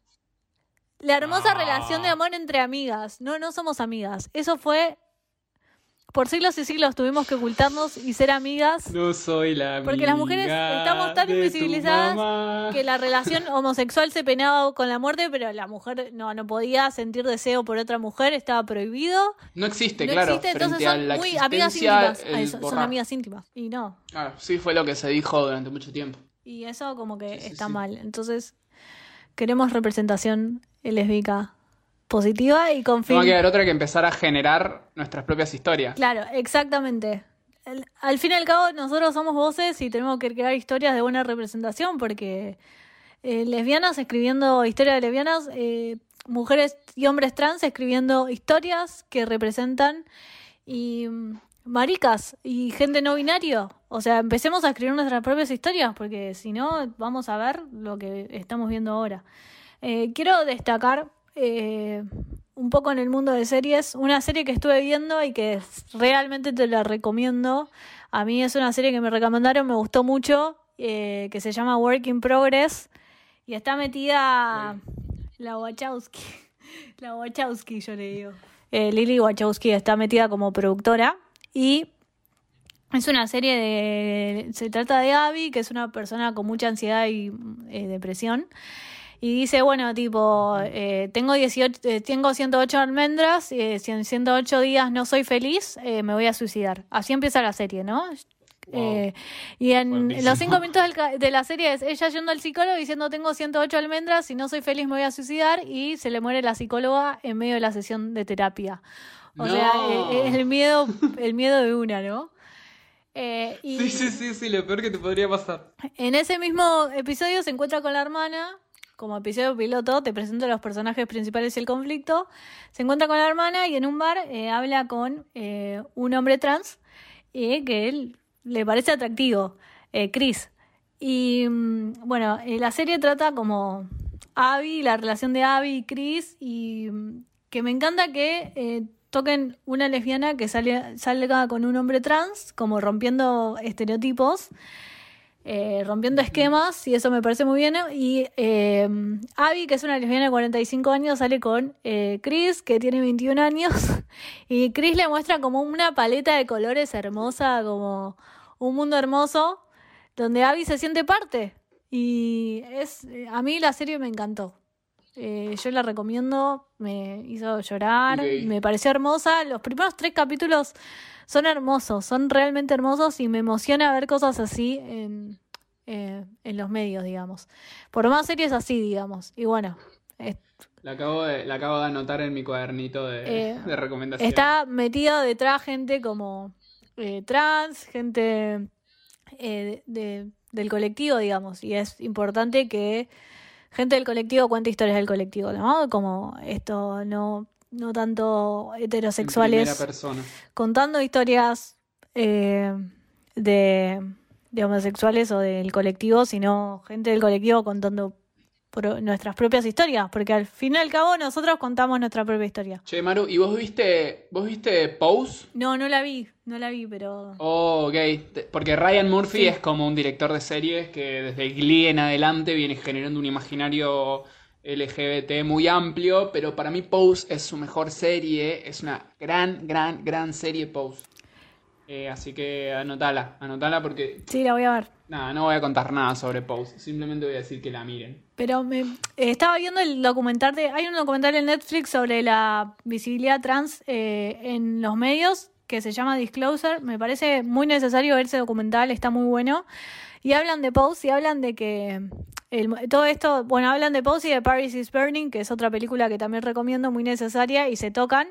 La hermosa Ah. relación de amor entre amigas. No, no somos amigas. Eso fue... Por siglos y siglos tuvimos que ocultarnos y ser amigas. No soy la amiga Porque las mujeres estamos tan de tu invisibilizadas mamá. que la relación homosexual se penaba con la muerte, pero la mujer no, no podía sentir deseo por otra mujer, estaba prohibido. No existe, No claro. existe, entonces frente a son la muy amigas existencia, íntimas. el Ay, son, son borrar. amigas íntimas. Y no. Claro, sí, fue lo que se dijo durante mucho tiempo. Y eso como que Sí, sí, está sí. mal. Entonces, queremos representación lésbica positiva y con No va a fin... quedar otra que empezar a generar nuestras propias historias. Claro, exactamente. El- al fin y al cabo, nosotros somos voces y tenemos que crear historias de buena representación porque eh, lesbianas escribiendo historias de lesbianas, eh, mujeres y hombres trans escribiendo historias que representan y mm, maricas y gente no binario. O sea, empecemos a escribir nuestras propias historias porque si no, vamos a ver lo que estamos viendo ahora. Eh, quiero destacar eh, un poco en el mundo de series, una serie que estuve viendo y que es- realmente te la recomiendo. A mí es una serie que me recomendaron, me gustó mucho, eh, que se llama Work in Progress Y está metida la Wachowski. La Wachowski, yo le digo. Eh, Lily Wachowski está metida como productora. Y es una serie de... Se trata de Abby, que es una persona con mucha ansiedad y eh, depresión. Y dice, bueno, tipo, eh, tengo dieciocho, eh, tengo ciento ocho almendras, eh, si en ciento ocho días no soy feliz, eh, me voy a suicidar. Así empieza la serie, ¿no? Wow. Eh, y en Buenísimo. Los cinco minutos del, de la serie es ella yendo al psicólogo diciendo, tengo ciento ocho almendras, si no soy feliz me voy a suicidar, y se le muere la psicóloga en medio de la sesión de terapia. O no. sea, eh, el miedo, el miedo de una, ¿no? Eh, y sí, sí, sí, sí, lo peor que te podría pasar. En ese mismo episodio se encuentra con la hermana. Como episodio piloto, te presento los personajes principales y el conflicto. Se encuentra con la hermana y en un bar eh, habla con eh, un hombre trans eh, que él le parece atractivo, eh, Chris. Y mm, bueno, eh, la serie trata como Abby, la relación de Abby y Chris, y mm, que me encanta que eh, toquen una lesbiana que sale, salga con un hombre trans, como rompiendo estereotipos. Eh, rompiendo esquemas, y eso me parece muy bien. Y eh, Abby, que es una lesbiana de cuarenta y cinco años, sale con eh, Chris, que tiene veintiún años, y Chris le muestra como una paleta de colores hermosa, como un mundo hermoso, donde Abby se siente parte. Y es a mí la serie me encantó. Eh, yo la recomiendo, me hizo llorar, okay. Me pareció hermosa. Los primeros tres capítulos son hermosos, son realmente hermosos, y me emociona ver cosas así en, eh, en los medios, digamos. Por más series así, digamos. Y bueno, es, la, acabo de, la acabo de anotar en mi cuadernito de, eh, de recomendaciones. Está metida detrás gente como eh, trans, gente eh, de, del colectivo, digamos. Y es importante que gente del colectivo cuente historias del colectivo, ¿no? Como esto, no... no tanto heterosexuales, contando historias eh, de, de homosexuales o del colectivo, sino gente del colectivo contando pro, nuestras propias historias, porque al fin y al cabo nosotros contamos nuestra propia historia. Che, Maru, ¿y vos viste vos viste Pose? No, no la vi, no la vi, pero... Oh, ok, porque Ryan Murphy sí. Es como un director de series que desde Glee en adelante viene generando un imaginario L G B T muy amplio, pero para mí Pose es su mejor serie, es una gran, gran, gran serie Pose. Eh, así que anotala, anotala porque... Sí, la voy a ver. Nada, no voy a contar nada sobre Pose, simplemente voy a decir que la miren. Pero me eh, estaba viendo el documental de... Hay un documental en Netflix sobre la visibilidad trans eh, en los medios que se llama Disclosure. Me parece muy necesario ver ese documental, está muy bueno. Y hablan de Pose y hablan de que... El, todo esto, bueno, hablan de Pose y de Paris is Burning, que es otra película que también recomiendo, muy necesaria, y se tocan.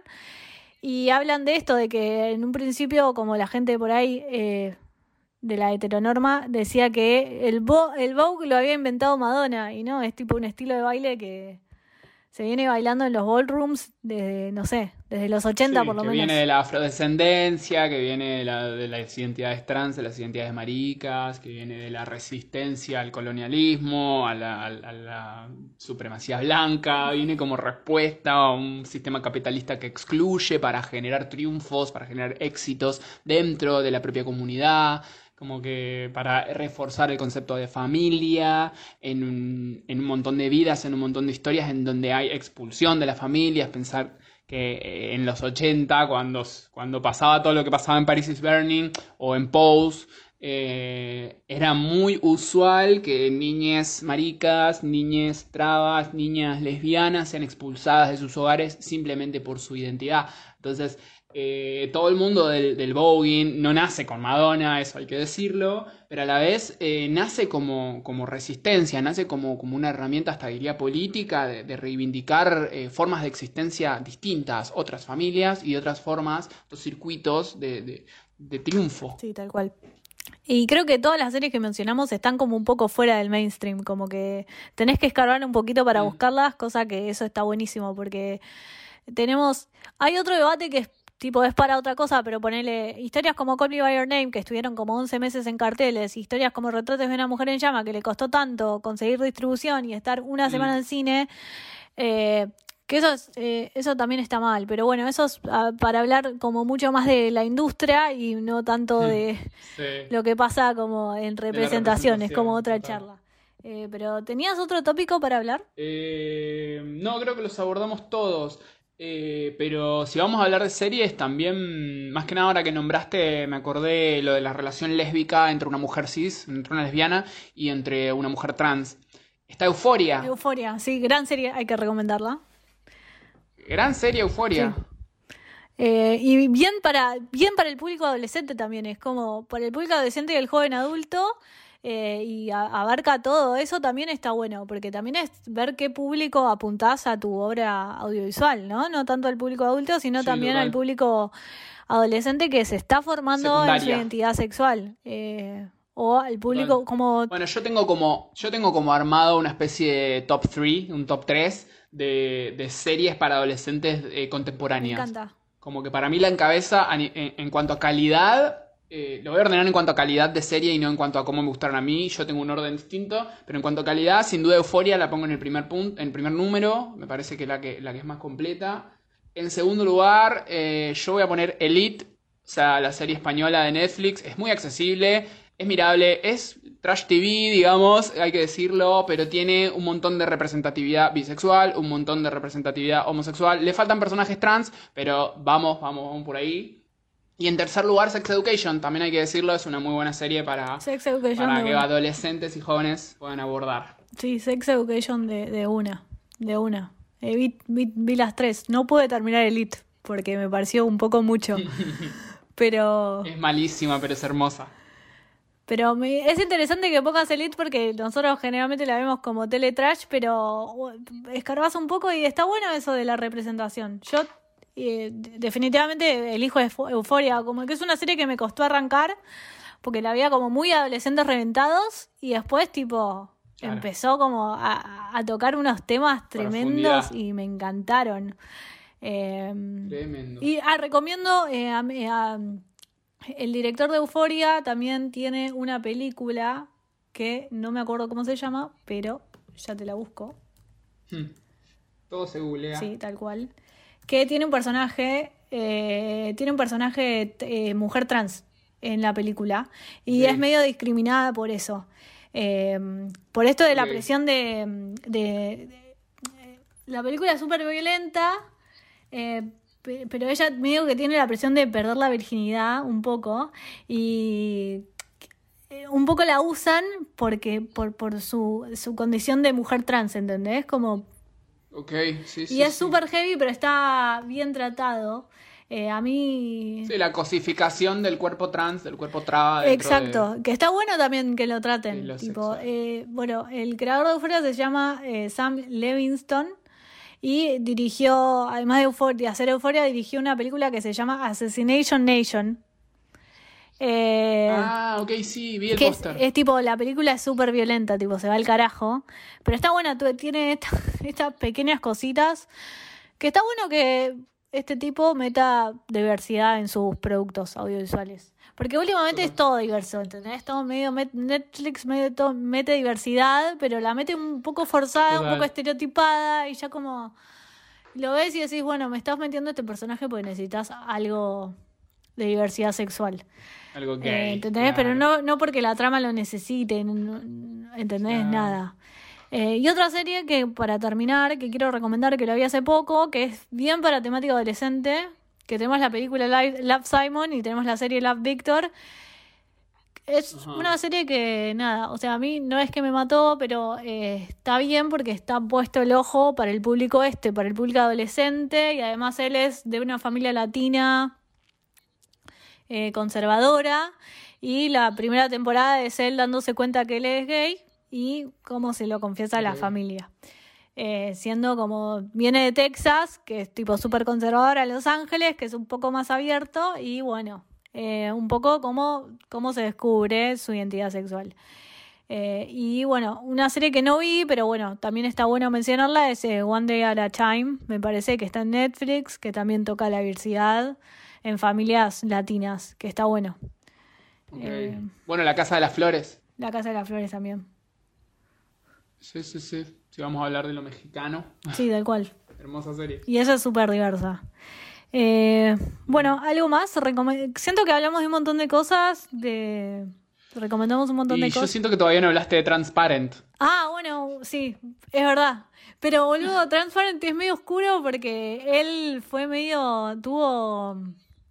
Y hablan de esto, de que en un principio, como la gente por ahí eh, de la heteronorma decía que el, bo, el Vogue lo había inventado Madonna, y no, es tipo un estilo de baile que se viene bailando en los ballrooms desde, no sé, desde los ochenta sí, por lo que menos. Que viene de la afrodescendencia, que viene de, la, de las identidades trans, de las identidades maricas, que viene de la resistencia al colonialismo, a la, a la, a la supremacía blanca, viene como respuesta a un sistema capitalista que excluye para generar triunfos, para generar éxitos dentro de la propia comunidad, como que para reforzar el concepto de familia, en un, en un montón de vidas, en un montón de historias en donde hay expulsión de las familias, pensar que en los ochenta, cuando, cuando pasaba todo lo que pasaba en Paris is Burning o en Pose, eh, era muy usual que niñas maricas, niñas trabas, niñas lesbianas sean expulsadas de sus hogares simplemente por su identidad. Entonces, eh, todo el mundo del, del voguing no nace con Madonna, eso hay que decirlo, pero a la vez eh, nace como, como resistencia, nace como, como una herramienta, hasta diría política, de, de reivindicar eh, formas de existencia distintas, otras familias y otras formas, otros circuitos de, de, de triunfo. Sí, tal cual. Y creo que todas las series que mencionamos están como un poco fuera del mainstream, como que tenés que escarbar un poquito para mm. buscarlas, cosa que eso está buenísimo, porque tenemos... Hay otro debate que es tipo, es para otra cosa, pero ponele historias como Call Me By Your Name, que estuvieron como once meses en carteles, historias como Retratos de una mujer en llama, que le costó tanto conseguir distribución y estar una mm. semana en cine, eh, que eso es, eh, eso también está mal. Pero bueno, eso es uh, para hablar como mucho más de la industria y no tanto de sí. lo que pasa como en representaciones, como otra total. charla. Eh, pero, ¿tenías otro tópico para hablar? Eh, no, creo que los abordamos todos. Eh, pero si vamos a hablar de series, también, más que nada ahora que nombraste, me acordé lo de la relación lésbica entre una mujer cis, entre una lesbiana, y entre una mujer trans. Está Euforia. Euforia, sí, gran serie, hay que recomendarla. Gran serie Euforia. Sí. Eh, y bien para, bien para el público adolescente también, es como para el público adolescente y el joven adulto, eh, y a, abarca todo eso, también está bueno, porque también es ver qué público apuntás a tu obra audiovisual, ¿no? No tanto al público adulto, sino Sí, también total. al público adolescente que se está formando en su Secundaria. identidad sexual. Eh, o al público Total. como... Bueno, yo tengo como, yo tengo como armado una especie de top tres, un top tres de, de series para adolescentes eh, Me contemporáneas. encanta. Como que para mí la encabeza a ni- en, en cuanto a calidad, eh, lo voy a ordenar en cuanto a calidad de serie y no en cuanto a cómo me gustaron a mí. Yo tengo un orden distinto, pero en cuanto a calidad, sin duda Euforia la pongo en el primer punto, en el primer número. Me parece que la que, la que es más completa. En segundo lugar, eh, yo voy a poner Elite, o sea, la serie española de Netflix. Es muy accesible, es mirable, es trash T V, digamos, hay que decirlo, pero tiene un montón de representatividad bisexual, un montón de representatividad homosexual. Le faltan personajes trans, pero vamos, vamos, vamos por ahí. Y en tercer lugar, Sex Education, también hay que decirlo, es una muy buena serie para, Sex Education para de que una. adolescentes y jóvenes puedan abordar. Sí, Sex Education de, de una. De una. Eh, vi, vi- vi las tres. No pude terminar Elite porque me pareció un poco mucho. Pero, Es malísima, pero es hermosa. pero me- es interesante que pongas Elite porque nosotros generalmente la vemos como teletrash, pero uh, escarbas un poco y está bueno eso de la representación. Yo eh, de- definitivamente elijo Eufo- Euforia, como que es una serie que me costó arrancar porque la veía como muy adolescentes reventados y después tipo Claro. empezó como a, a tocar unos temas tremendos Profundidad. y me encantaron. Eh, Tremendo. y ah, recomiendo eh, a- a- el director de Euforia también tiene una película que no me acuerdo cómo se llama, pero ya te la busco. Hmm. Todo se googlea. Sí, tal cual. Que tiene un personaje, eh, tiene un personaje eh, mujer trans en la película y Ok. es medio discriminada por eso. Eh, por esto de la Ok. presión de, de- de- la película es súper violenta, eh, pe- pero ella medio que tiene la presión de perder la virginidad un poco y eh, un poco la usan porque por, por su, su condición de mujer trans, ¿entendés? Como Ok, sí, sí. y es sí. súper heavy, pero está bien tratado. Eh, a mí... Sí, la cosificación del cuerpo trans, del cuerpo traba. dentro Exacto, de- que está bueno también que lo de traten. lo Tipo, sexual. eh, bueno, el creador de Euphoria se llama eh, Sam Levinson y dirigió, además de, Eufor- de hacer Euphoria, dirigió una película que se llama Assassination Nation. Eh, Ah, ok, sí, vi el que es, póster. es tipo, la película es súper violenta, tipo, se va al carajo. Pero está buena, tu- tiene esta- estas pequeñas cositas. Que está bueno que este tipo meta diversidad en sus productos audiovisuales. Porque últimamente es todo diverso, ¿entendés? Todo medio met- Netflix medio todo- mete diversidad, pero la mete un poco forzada, un Total. poco estereotipada, y ya como lo ves y decís, bueno, me estás metiendo este personaje porque necesitas algo de diversidad sexual. Algo Eh, gay. ¿entendés? claro. Pero no, no porque la trama lo necesite, no- no- ¿entendés? Claro. Nada. Eh, y otra serie que, para terminar, que quiero recomendar, que lo vi hace poco, que es bien para temática adolescente, que tenemos la película Live- Love Simon y tenemos la serie Love Victor. Es Ajá. una serie que, nada, o sea, a mí no es que me mató, pero eh, está bien porque está puesto el ojo para el público este, para el público adolescente, y además él es de una familia latina eh, conservadora, y la primera temporada es él dándose cuenta que él es gay y cómo se lo confiesa a la Ok. familia. Eh, siendo como, viene de Texas, que es tipo súper conservador, a Los Ángeles, que es un poco más abierto, y bueno, eh, un poco cómo, cómo se descubre su identidad sexual. Eh, y bueno, una serie que no vi, pero bueno, también está bueno mencionarla, es eh, One Day at a Time, me parece que está en Netflix, que también toca la diversidad en familias latinas, que está bueno. Ok. eh, Bueno, La Casa de las Flores. La Casa de las Flores también. Sí, sí, sí. Si vamos a hablar de lo mexicano. Sí, tal cual. Hermosa serie. Y esa es súper diversa. Eh, bueno, ¿algo más? Recome- Siento que hablamos de un montón de cosas, de... Recomendamos un montón Y de yo cosas. siento que todavía no hablaste de Transparent. Ah, bueno, sí, es verdad. Pero boludo, Transparent es medio oscuro porque él fue medio, tuvo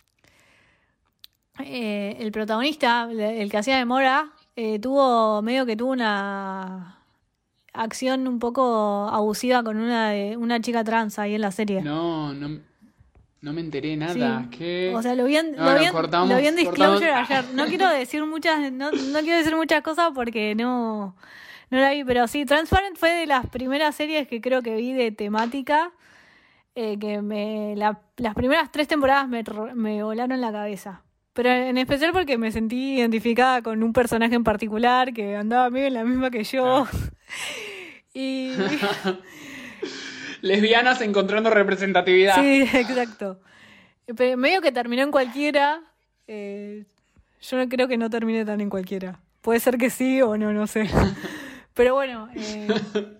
eh, el protagonista, el que hacía de Mora, eh, tuvo medio que tuvo una acción un poco abusiva con una de, una chica trans ahí en la serie. No, no, no me enteré nada. Sí. ¿Qué? O sea, lo vi en, No, lo no, vi en- cortamos, lo vi en Disclosure cortamos. ayer. No quiero decir muchas, no, no quiero decir muchas cosas porque no, no la vi, pero sí, Transparent fue de las primeras series que creo que vi de temática, eh, que me, la- las primeras tres temporadas me, ro- me volaron la cabeza. Pero en especial porque me sentí identificada con un personaje en particular que andaba medio en la misma que yo. Y Lesbianas encontrando representatividad. sí, exacto. Pero medio que terminó en cualquiera. eh, yo no creo que no termine tan en cualquiera. Puede ser que sí o no, no sé. Pero bueno, eh,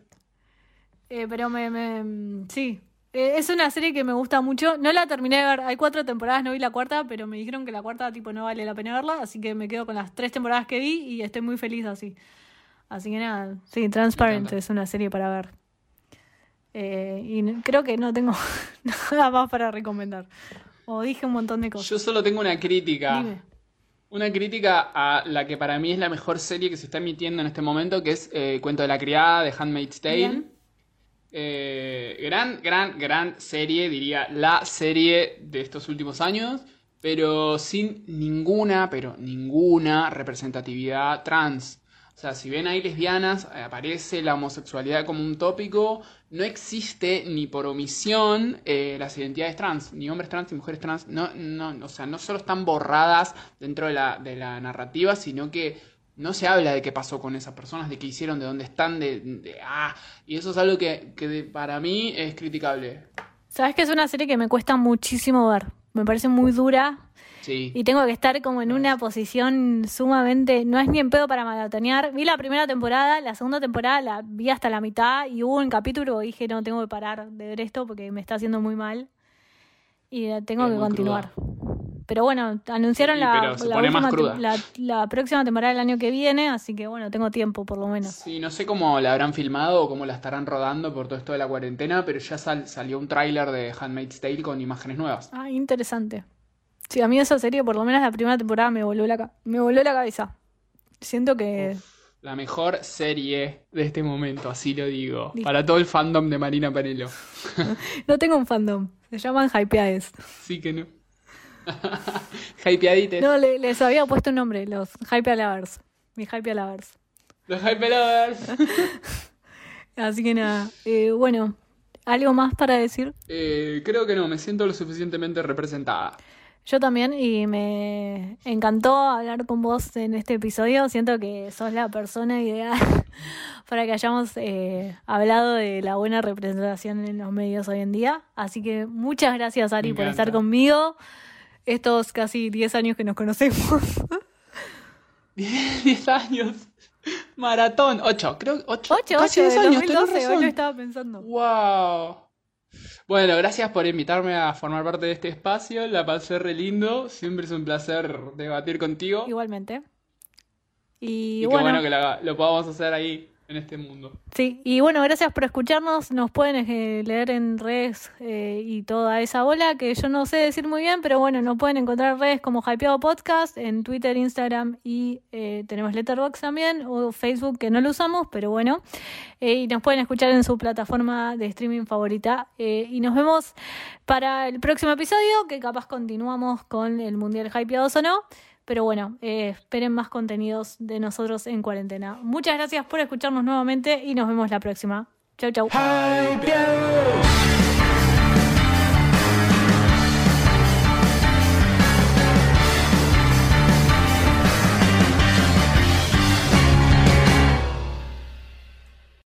eh, pero me, me sí. Eh, es una serie que me gusta mucho. No la terminé de ver. Hay cuatro temporadas, no vi la cuarta, pero me dijeron que la cuarta tipo no vale la pena verla, así que me quedo con las tres temporadas que vi y estoy muy feliz así. Así que nada, sí, Transparent encanta. es una serie para ver. Eh, y n- creo que no tengo nada más para recomendar. O dije un montón de cosas. Yo solo tengo una crítica. Dime. Una crítica a la que para mí es la mejor serie que se está emitiendo en este momento, que es eh, Cuento de la Criada de Handmaid's Tale. Bien. Eh, gran, gran, gran serie, diría la serie de estos últimos años, pero sin ninguna, pero ninguna representatividad trans. O sea, si ven ahí lesbianas, eh, aparece la homosexualidad como un tópico, no existe ni por omisión eh, las identidades trans, ni hombres trans ni mujeres trans, no, no, o sea, no solo están borradas dentro de la, de la narrativa, sino que no se habla de qué pasó con esas personas, de qué hicieron, de dónde están, de, de ah, y eso es algo que, que de- para mí es criticable. Sabes que es una serie que me cuesta muchísimo ver. Me parece muy dura. Sí. Y tengo que estar como en una posición sumamente... No es ni en pedo para maratonear. Vi la primera temporada, la segunda temporada la vi hasta la mitad y hubo un capítulo que dije, no, tengo que parar de ver esto porque me está haciendo muy mal. Y eh, tengo Es que muy continuar. Pero bueno, anunciaron Sí, la, pero se la pone más última cruda. tem- la, la próxima temporada del año que viene, así que bueno, tengo tiempo por lo menos. Sí, no sé cómo la habrán filmado o cómo la estarán rodando por todo esto de la cuarentena, pero ya sal- salió un tráiler de Handmaid's Tale con imágenes nuevas. Ah, interesante. Sí, a mí esa serie, por lo menos la primera temporada, me voló la, ca- me voló la cabeza. Siento que... La mejor serie de este momento, así lo digo. Listo. Para todo el fandom de Marina Panelo. No tengo un fandom. Se llaman Hypeades. Sí que no. Hypeadites. No, le- les había puesto un nombre, los Hype Lovers. Mis Hype Lovers. Los Hype Lovers. Así que nada. eh, bueno, ¿algo más para decir? Eh, creo que no, me siento lo suficientemente representada. Yo también, y me encantó hablar con vos en este episodio. Siento que sos la persona ideal para que hayamos eh, hablado de la buena representación en los medios hoy en día. Así que muchas gracias, Ari, Me por encanta. estar conmigo estos casi diez años que nos conocemos. diez años. Maratón. ocho, creo. ocho. ocho, Casi ocho, diez de años, dos mil tenés doce, hoy razón. lo estaba pensando. Wow. Bueno, gracias por invitarme a formar parte de este espacio. La pasé re lindo. Siempre es un placer debatir contigo. Igualmente. Y, Y qué bueno, bueno que lo, lo podamos hacer ahí en este mundo. sí, y bueno, gracias por escucharnos. Nos pueden eh, leer en redes eh, y toda esa bola que yo no sé decir muy bien, pero bueno, nos pueden encontrar en redes como Hypeado Podcast, en Twitter, Instagram y eh, tenemos Letterboxd también, o Facebook que no lo usamos, pero bueno. Eh, y nos pueden escuchar en su plataforma de streaming favorita. Eh, y nos vemos para el próximo episodio, que capaz continuamos con el Mundial Hypeados o no. Pero bueno, eh, esperen más contenidos de nosotros en cuarentena. Muchas gracias por escucharnos nuevamente y nos vemos la próxima. Chau, chau. Hypeado.